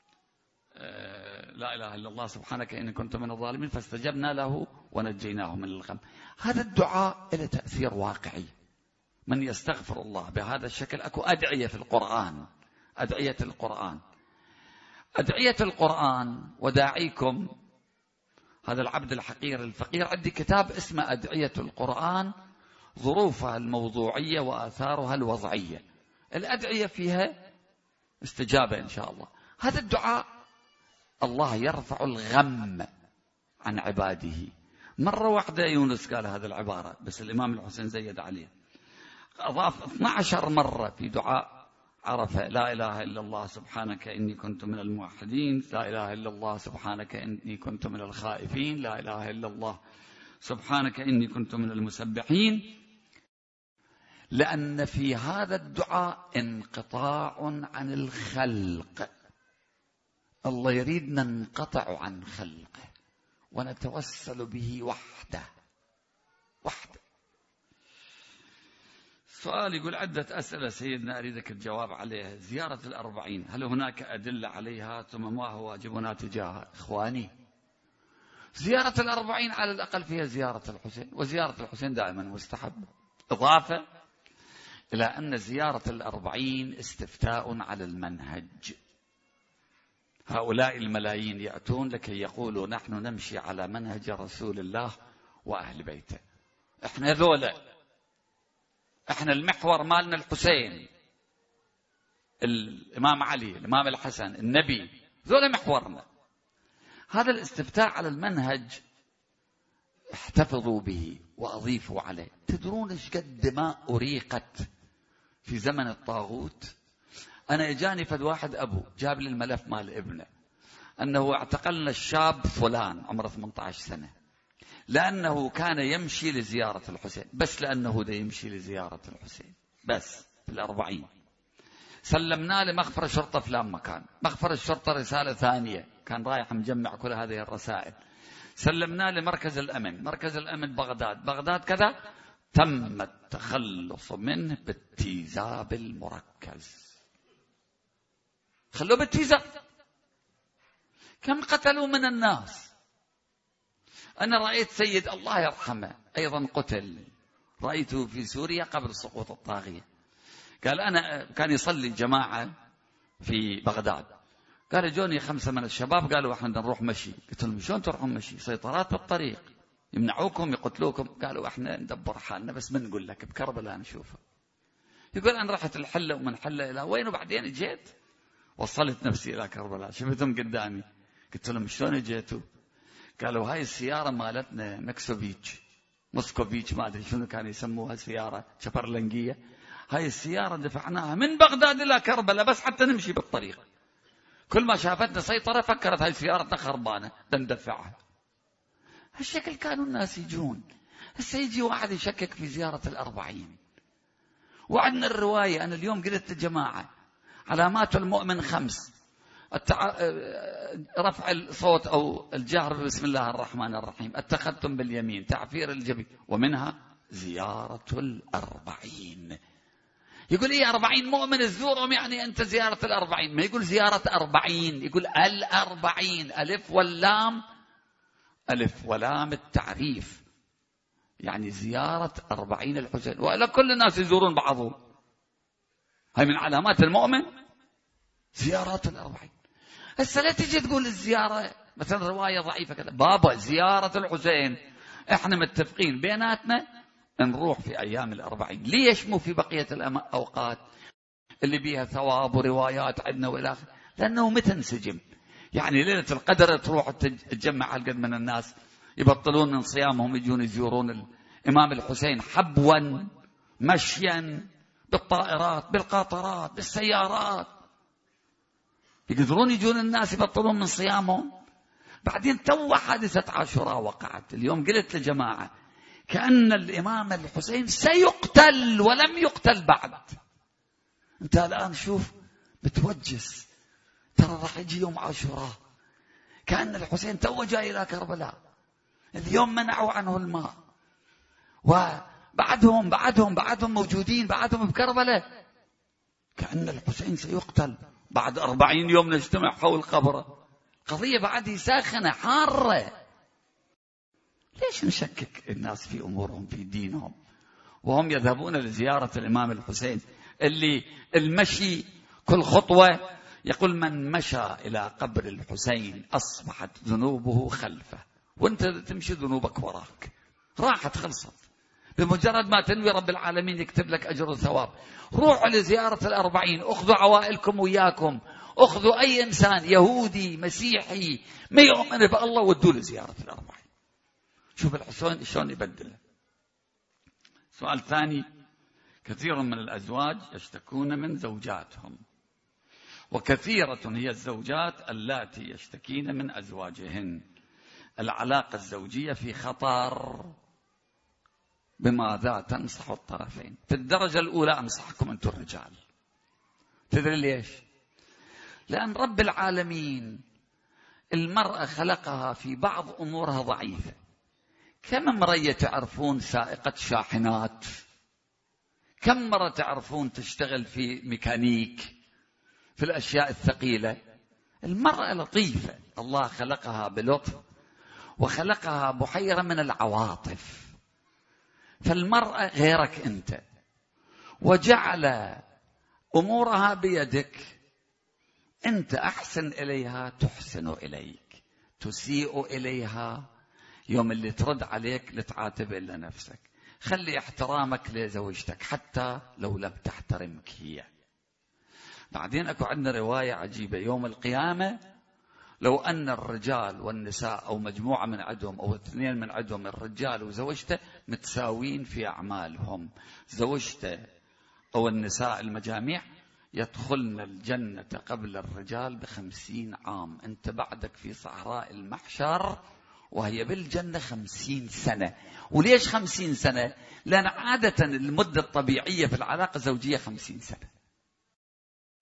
لا إله إلا الله سبحانك إني كنت من الظالمين فاستجبنا له ونجيناه من الغم. هذا الدعاء له تأثير واقعي. من يستغفر الله بهذا الشكل، أكو أدعية في القرآن، أدعية القرآن، أدعية القرآن وداعيكم. هذا العبد الحقير الفقير عندي كتاب اسمه أدعية القرآن، ظروفها الموضوعية وآثارها الوضعية. الأدعية فيها استجابة إن شاء الله. هذا الدعاء الله يرفع الغم عن عباده. مرة واحدة يونس قال هذه العبارة، بس الإمام الحسين زيد عليه، أضاف 12 مرة في دعاء عرفة: لا إله إلا الله سبحانك إني كنت من الموحدين، لا إله إلا الله سبحانك إني كنت من الخائفين، لا إله إلا الله سبحانك إني كنت من المسبحين. لأن في هذا الدعاء انقطاع عن الخلق. الله يريد ننقطع عن خلقه ونتوسل به وحده. سؤال يقول: عدة أسئلة سيدنا أريدك الجواب عليها. زيارة الأربعين، هل هناك أدلة عليها؟ ثم ما هو واجبنا تجاهها؟ إخواني، زيارة الأربعين على الأقل فيها زيارة الحسين، وزيارة الحسين دائما مستحب. إضافة إلى أن زيارة الأربعين استفتاء على المنهج. هؤلاء الملايين يأتون لكي يقولوا نحن نمشي على منهج رسول الله وأهل بيته. إحنا ذولا، إحنا المحور مالنا الحسين، الإمام علي، الإمام الحسن، النبي، ذولا محورنا. هذا الاستفتاء على المنهج احتفظوا به وأضيفوا عليه. تدرون ايش قد دماء أريقت في زمن الطاغوت؟ أنا إجاني فد واحد أبو جاب لي الملف مال ابنه أنه اعتقلنا الشاب فلان عمره 18 سنة لأنه كان يمشي لزيارة الحسين، بس لأنه ده يمشي لزيارة الحسين بس في الأربعين. سلمناه لمخفر الشرطة فلان مكان، مخفر الشرطة رسالة ثانية كان رايح مجمع كل هذه الرسائل، سلمناه لمركز الأمن، مركز الأمن بغداد، بغداد كذا، تم التخلص منه بالتيزاب المركز. خلوه بالتيزاب. كم قتلوا من الناس. أنا رأيت سيد الله يرحمه أيضا قتل، رأيته في سوريا قبل سقوط الطاغية. قال أنا كان يصلي جماعة في بغداد، قال جوني 5 من الشباب قالوا احنا نروح مشي. قلت لهم شلون تروحون مشي؟ سيطرات بالطريق، يمنعوكم يقتلوكم. قالوا احنا ندبر حالنا بس ما نقول لك، بكربلاء نشوفه. يقول أنا رحت الحلة ومن حلة إلى وين، وبعدين جيت وصلت نفسي إلى كربلاء، شفتهم قدامي. قلت لهم شلون جيتوا؟ قالوا هاي السيارة مالتنا موسكوفيتش ما أدري شنو كانوا يسموها، سيارة شبرلنجية. هاي السيارة دفعناها من بغداد إلى كربلاء بس حتى نمشي بالطريق. كل ما شافتنا سيطرة فكرت هاي سيارتنا خربانة ندفعها. هالشكل كانوا الناس يجون. هسه يجي واحد يشكك في زيارة 40. وعندنا الرواية، أنا اليوم قلت للجماعة علامات المؤمن 5: رفع الصوت أو الجهر بسم الله الرحمن الرحيم، التختم باليمين، تعفير الجبين، ومنها زيارة 40. يقول إيه 40 مؤمن تزورهم يعني أنت زيارة 40؟ ما يقول زيارة 40، يقول 40 ألف واللام، ألف ولام التعريف، يعني زيارة 40 الحسين. وإلا كل الناس يزورون بعضهم. هاي من علامات المؤمن زيارات 40. هسه لا تجي تقول الزيارة مثلا رواية ضعيفة كذا، بابا زيارة الحسين احنا متفقين بيناتنا نروح في أيام 40. ليش مو في بقية الأوقات اللي بيها ثواب وروايات عندنا وإلى آخره؟ لأنه متى نسجم؟ يعني ليلة القدر تروح تجمع هالقد من الناس يبطلون من صيامهم يجون يزورون الإمام الحسين حبوا مشيا بالطائرات بالقاطرات بالسيارات، يقدرون يجون الناس يبطلون من صيامهم. بعدين تو حادثة عاشوراء وقعت. اليوم قلت لجماعة كأن الإمام الحسين سيقتل ولم يقتل بعد. انت الآن شوف بتوجس، ترى راح يجي يوم عاشوراء كأن الحسين تو جاي إلى كربلاء. اليوم منعوا عنه الماء وبعدهم موجودين، بعدهم بكربلاء. كأن الحسين سيقتل بعد 40 يوم نجتمع حول قبره. قضية بعد ساخنة حارة. ليش نشكك الناس في أمورهم في دينهم وهم يذهبون لزيارة الإمام الحسين اللي المشي كل خطوة يقول من مشى إلى قبر الحسين أصبحت ذنوبه خلفه، وانت تمشي ذنوبك وراك، راحت خلصت. بمجرد ما تنوي رب العالمين يكتب لك أجر وثواب. روحوا لزيارة 40، أخذوا عوائلكم وياكم، أخذوا أي إنسان يهودي مسيحي ما يؤمن بالله ودوا لزيارة 40. شوف الحسين شلون يبدله. سؤال ثاني: كثير من الأزواج يشتكون من زوجاتهم، وكثيرة هي الزوجات اللاتي يشتكين من أزواجهن. العلاقة الزوجية في خطر، بماذا تنصح الطرفين؟ في الدرجة الأولى أنصحكم أنتم الرجال. تدري ليش؟ لأن رب العالمين المرأة خلقها في بعض أمورها ضعيفة. كم امرأة تعرفون سائقة شاحنات؟ كم مرة تعرفون تشتغل في ميكانيك في الأشياء الثقيلة؟ المرأة لطيفة، الله خلقها بلطف وخلقها بحيرة من العواطف. فالمرأة غيرك أنت، وجعل أمورها بيدك. أنت أحسن إليها تحسن إليك، تسيء إليها يوم اللي ترد عليك لتعاتب إلا نفسك. خلي احترامك لزوجتك حتى لو لم تحترمك هي. بعدين أكو عندنا رواية عجيبة، يوم القيامة لو أن الرجال والنساء أو مجموعة من عندهم أو 2 من عندهم، الرجال وزوجته متساوين في أعمالهم، زوجته أو النساء المجاميع يدخلن الجنة قبل الرجال ب50 عام. أنت بعدك في صحراء المحشر وهي بالجنة 50 سنة. وليش 50 سنة؟ لأن عادة المدة الطبيعية في العلاقة الزوجية 50 سنة.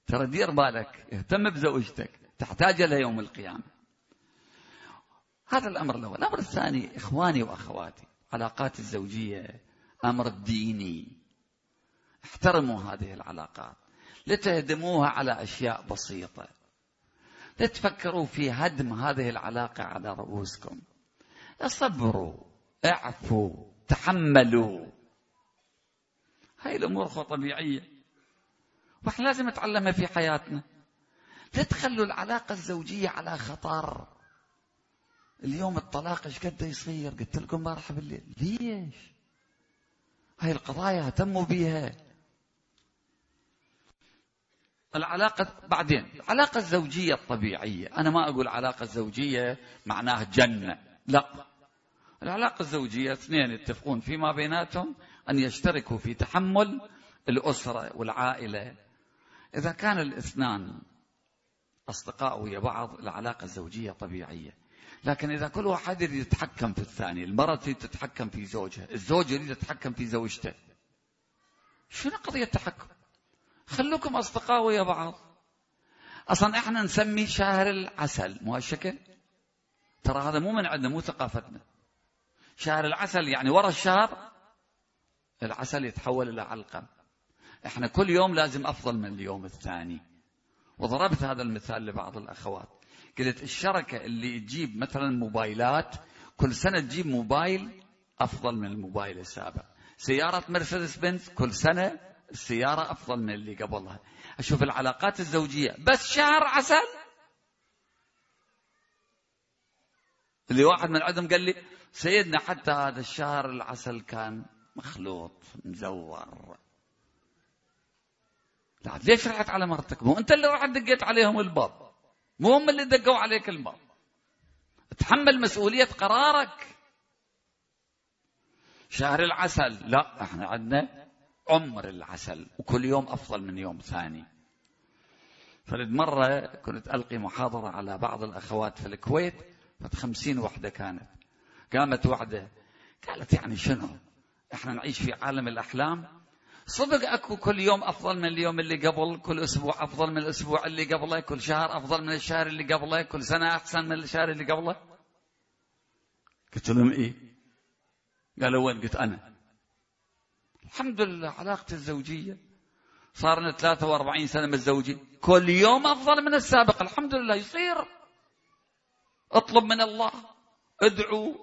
ترى دير بالك، اهتم بزوجتك، تحتاج لها يوم القيامة. هذا الأمر الأول. الأمر الثاني إخواني وأخواتي، علاقات الزوجية أمر ديني. احترموا هذه العلاقات، لا تهدموها على أشياء بسيطة، لا تفكروا في هدم هذه العلاقة على رؤوسكم. اصبروا، اعفوا، تحملوا. هاي الأمور طبيعية واحنا لازم نتعلمها في حياتنا. لا تخلوا العلاقة الزوجية على خطر. اليوم الطلاق ايش قد يصير؟ قلت لكم امبارح بالليل. ليش؟ هاي القضايا اهتموا بيها. العلاقة بعدين، العلاقة الزوجية الطبيعية، أنا ما أقول علاقة زوجية معناها جنة، لا. العلاقة الزوجية اثنين يتفقون فيما بيناتهم أن يشتركوا في تحمل الأسرة والعائلة. إذا كان الاثنان أصدقاء ويا بعض، العلاقة الزوجية طبيعية. لكن إذا كل واحد يريد يتحكم في الثاني، المرأة تريد تتحكم في زوجها، الزوج يريد يتحكم في زوجته، شنو قضية التحكم؟ خلوكم أصدقاء ويا بعض. أصلا إحنا نسمي شهر العسل، مو هالشكل؟ ترى هذا مو من عندنا، مو ثقافتنا. شهر العسل يعني ورا الشهر العسل يتحول إلى علقم. إحنا كل يوم لازم أفضل من اليوم الثاني. وضربت هذا المثال لبعض الأخوات، قلت الشركة اللي تجيب مثلا موبايلات كل سنة تجيب موبايل أفضل من الموبايل السابق. سيارة مرسيدس بنز كل سنة السيارة أفضل من اللي قبلها. أشوف العلاقات الزوجية بس شهر عسل. اللي واحد من عندهم قال لي سيدنا حتى هذا الشهر العسل كان مخلوط مزور. لا، ليش رحت على مرتك؟ مو أنت اللي رحت دقيت عليهم الباب، مو هم اللي دقوا عليك الباب. تحمل مسؤولية قرارك. شهر العسل لا، احنا عندنا عمر العسل وكل يوم أفضل من يوم ثاني. فلد مرة كنت ألقي محاضرة على بعض الأخوات في الكويت، 50 وحدة كانت. قامت وحدة قالت يعني شنو؟ احنا نعيش في عالم الأحلام؟ صدق أكو كل يوم أفضل من اليوم اللي قبل، كل أسبوع أفضل من الأسبوع اللي قبله، كل شهر أفضل من الشهر اللي قبله، كل سنة أحسن من الشهر اللي قبله؟ قلت لهم إيه؟ قالوا وين؟ قلت أنا الحمد لله علاقتي الزوجية صار لنا 43 سنة متزوجين، كل يوم أفضل من السابق الحمد لله. يصير اطلب من الله، ادعو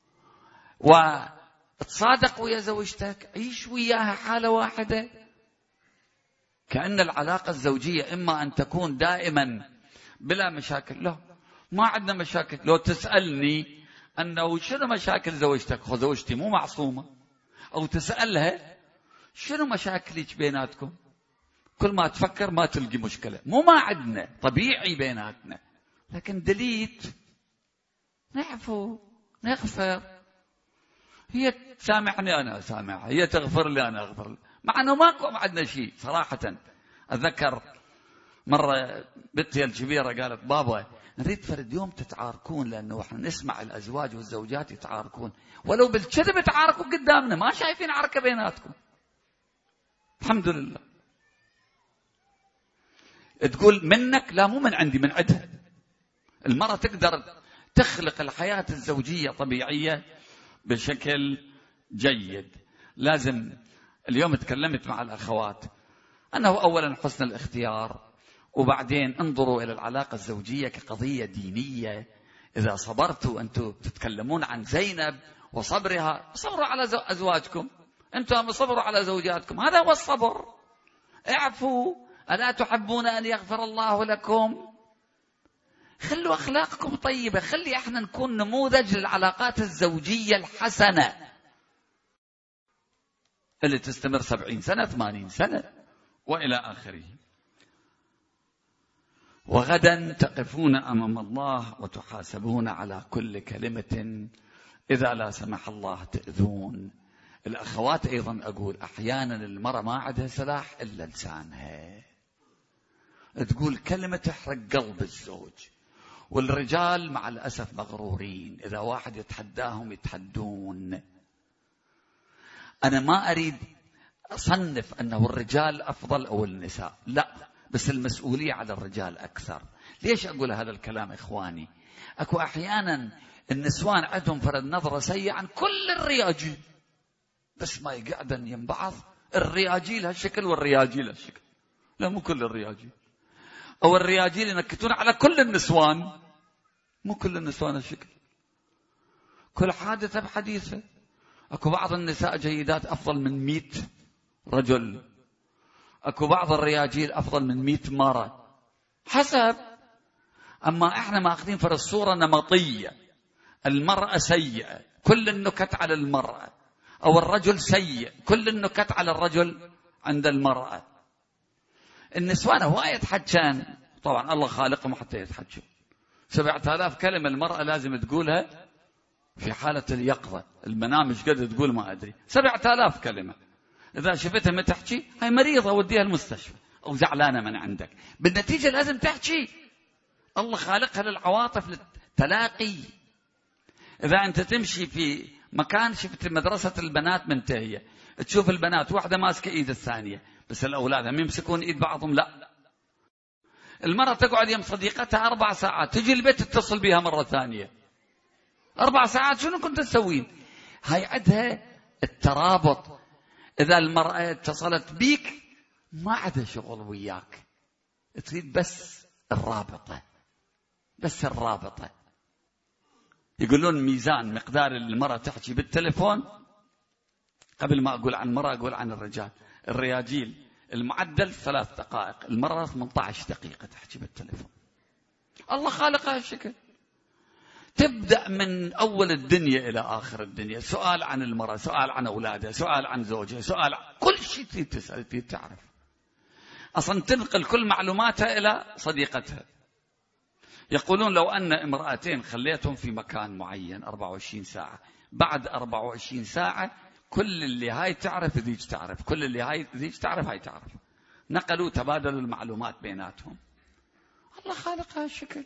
وتصادق ويا زوجتك، عيش وياها حالة واحدة. كأن العلاقة الزوجية إما أن تكون دائما بلا مشاكل. لا، ما عندنا مشاكل. لو تسألني أنه شنو مشاكل زوجتك، زوجتي مو معصومة، أو تسألها شنو مشاكلك بيناتكم، كل ما تفكر ما تلقي مشكلة. مو ما عندنا، طبيعي بيناتنا، لكن دليت نعفو نغفر. هي تسامحني أنا أسامحها، هي تغفر لي أنا أغفر لي، مع أنه ماكو عندنا شيء صراحة. أتذكر مرة بنتي الكبيرة قالت بابا نريد فرد يوم تتعاركون، لأنه احنا نسمع الأزواج والزوجات يتعاركون، ولو بالكذب تعاركوا قدامنا، ما شايفين عركة بيناتكم. الحمد لله. تقول منك؟ لا، مو من عندي، من عندها. المرأة تقدر تخلق الحياة الزوجية طبيعية بشكل جيد. لازم اليوم تكلمت مع الأخوات أنه أولا حسن الاختيار، وبعدين انظروا إلى العلاقة الزوجية كقضية دينية. إذا صبرتوا، أنتم تتكلمون عن زينب وصبرها، صبروا على أزواجكم، أنتم صبروا على زوجاتكم، هذا هو الصبر. اعفوا، ألا تحبون أن يغفر الله لكم؟ خلوا أخلاقكم طيبة، خلي احنا نكون نموذج للعلاقات الزوجية الحسنة اللي تستمر 70 سنة 80 سنة وإلى آخره. وغدا تقفون أمام الله وتحاسبون على كل كلمة، إذا لا سمح الله تأذون. الأخوات أيضا أقول أحيانا المرأة ما عندها سلاح إلا لسانها، تقول كلمة تحرق قلب الزوج. والرجال مع الأسف مغرورين، إذا واحد يتحداهم يتحدون. أنا ما أريد أصنف أنه الرجال أفضل أو النساء، لا، بس المسؤولية على الرجال أكثر. ليش أقول هذا الكلام إخواني؟ أكو أحيانا النسوان عندهم فرد نظرة سيئة عن كل الرياجيل، بس ما يقعدن يم بعض الرياجيل هالشكل والرياجيل هالشكل. لا، مو كل الرياجيل، أو الرياجيل ينكتون على كل النسوان، مو كل النسوان هالشكل. كل حادثة بحديثة. أكو بعض النساء جيدات أفضل من 100 رجل، أكو بعض الرياجيل أفضل من 100 مرة، حسب. أما إحنا ماخذين في الصورة نمطية، المرأة سيئة كل النكت على المرأة، أو الرجل سيء كل النكت على الرجل عند المرأة. النسوان هواية يتحجان، طبعا الله خالقهم حتى يتحجون. 7000 كلمة المرأة لازم تقولها في حالة اليقظة، المنام ايش قد تقول ما أدري. 7000 كلمة. إذا شفتها ما تحكي هاي مريضة وديها المستشفى، أو زعلانة من عندك، بالنتيجة لازم تحكي. الله خالقها للعواطف، للتلاقي. إذا أنت تمشي في مكان شفت مدرسة البنات منتهية، تشوف البنات واحدة ماسكة إيد الثانية، بس الأولاد هم يمسكون إيد بعضهم لا. المرأة تقعد يم صديقتها 4 ساعات، تجي البيت تتصل بها مرة ثانية. 4 ساعات شنو كنت تسوين؟ هاي عندها الترابط. إذا المرأة اتصلت بيك ما عندها شغل وياك، تريد بس الرابطة، بس الرابطة. يقولون ميزان مقدار المرأة تحكي بالتليفون، قبل ما أقول عن المرأة أقول عن الرجال. الرياجيل المعدل 3 دقائق، المرأة 18 دقيقة تحكي بالتليفون. الله خالقها هالشكل. تبدأ من أول الدنيا إلى آخر الدنيا، سؤال عن المرأة، سؤال عن أولادها، سؤال عن زوجها، سؤال عن كل شيء تسأل تعرف. أصلا تنقل كل معلوماتها إلى صديقتها. يقولون لو أن امرأتين خليتهم في مكان معين 24 ساعة، بعد 24 ساعة كل اللي هاي تعرف ذيك تعرف، كل اللي هاي ذيك تعرف هاي تعرف. نقلوا تبادلوا المعلومات بيناتهم. الله خالقها هالشكل.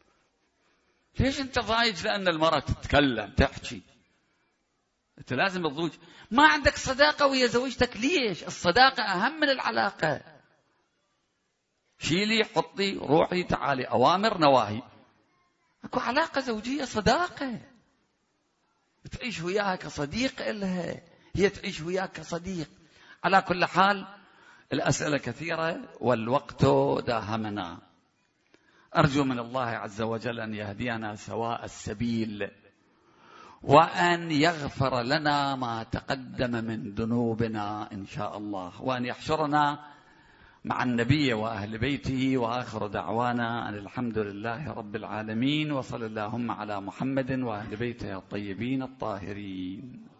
ليش انت ضايج لأن المرأة تتكلم تحكي؟ انت لازم الزوج ما عندك صداقة ويا زوجتك. ليش؟ الصداقة أهم من العلاقة. شيلي حطي روحي تعالي، أوامر نواهي. اكو علاقة زوجية صداقة، تعيش وياها كصديق إلها، هي تعيش وياك كصديق. على كل حال الأسئلة كثيرة والوقت داهمنا. أرجو من الله عز وجل أن يهدينا سواء السبيل، وأن يغفر لنا ما تقدم من ذنوبنا إن شاء الله، وأن يحشرنا مع النبي وأهل بيته. وآخر دعوانا أن الحمد لله رب العالمين، وصلى اللهم على محمد وأهل بيته الطيبين الطاهرين.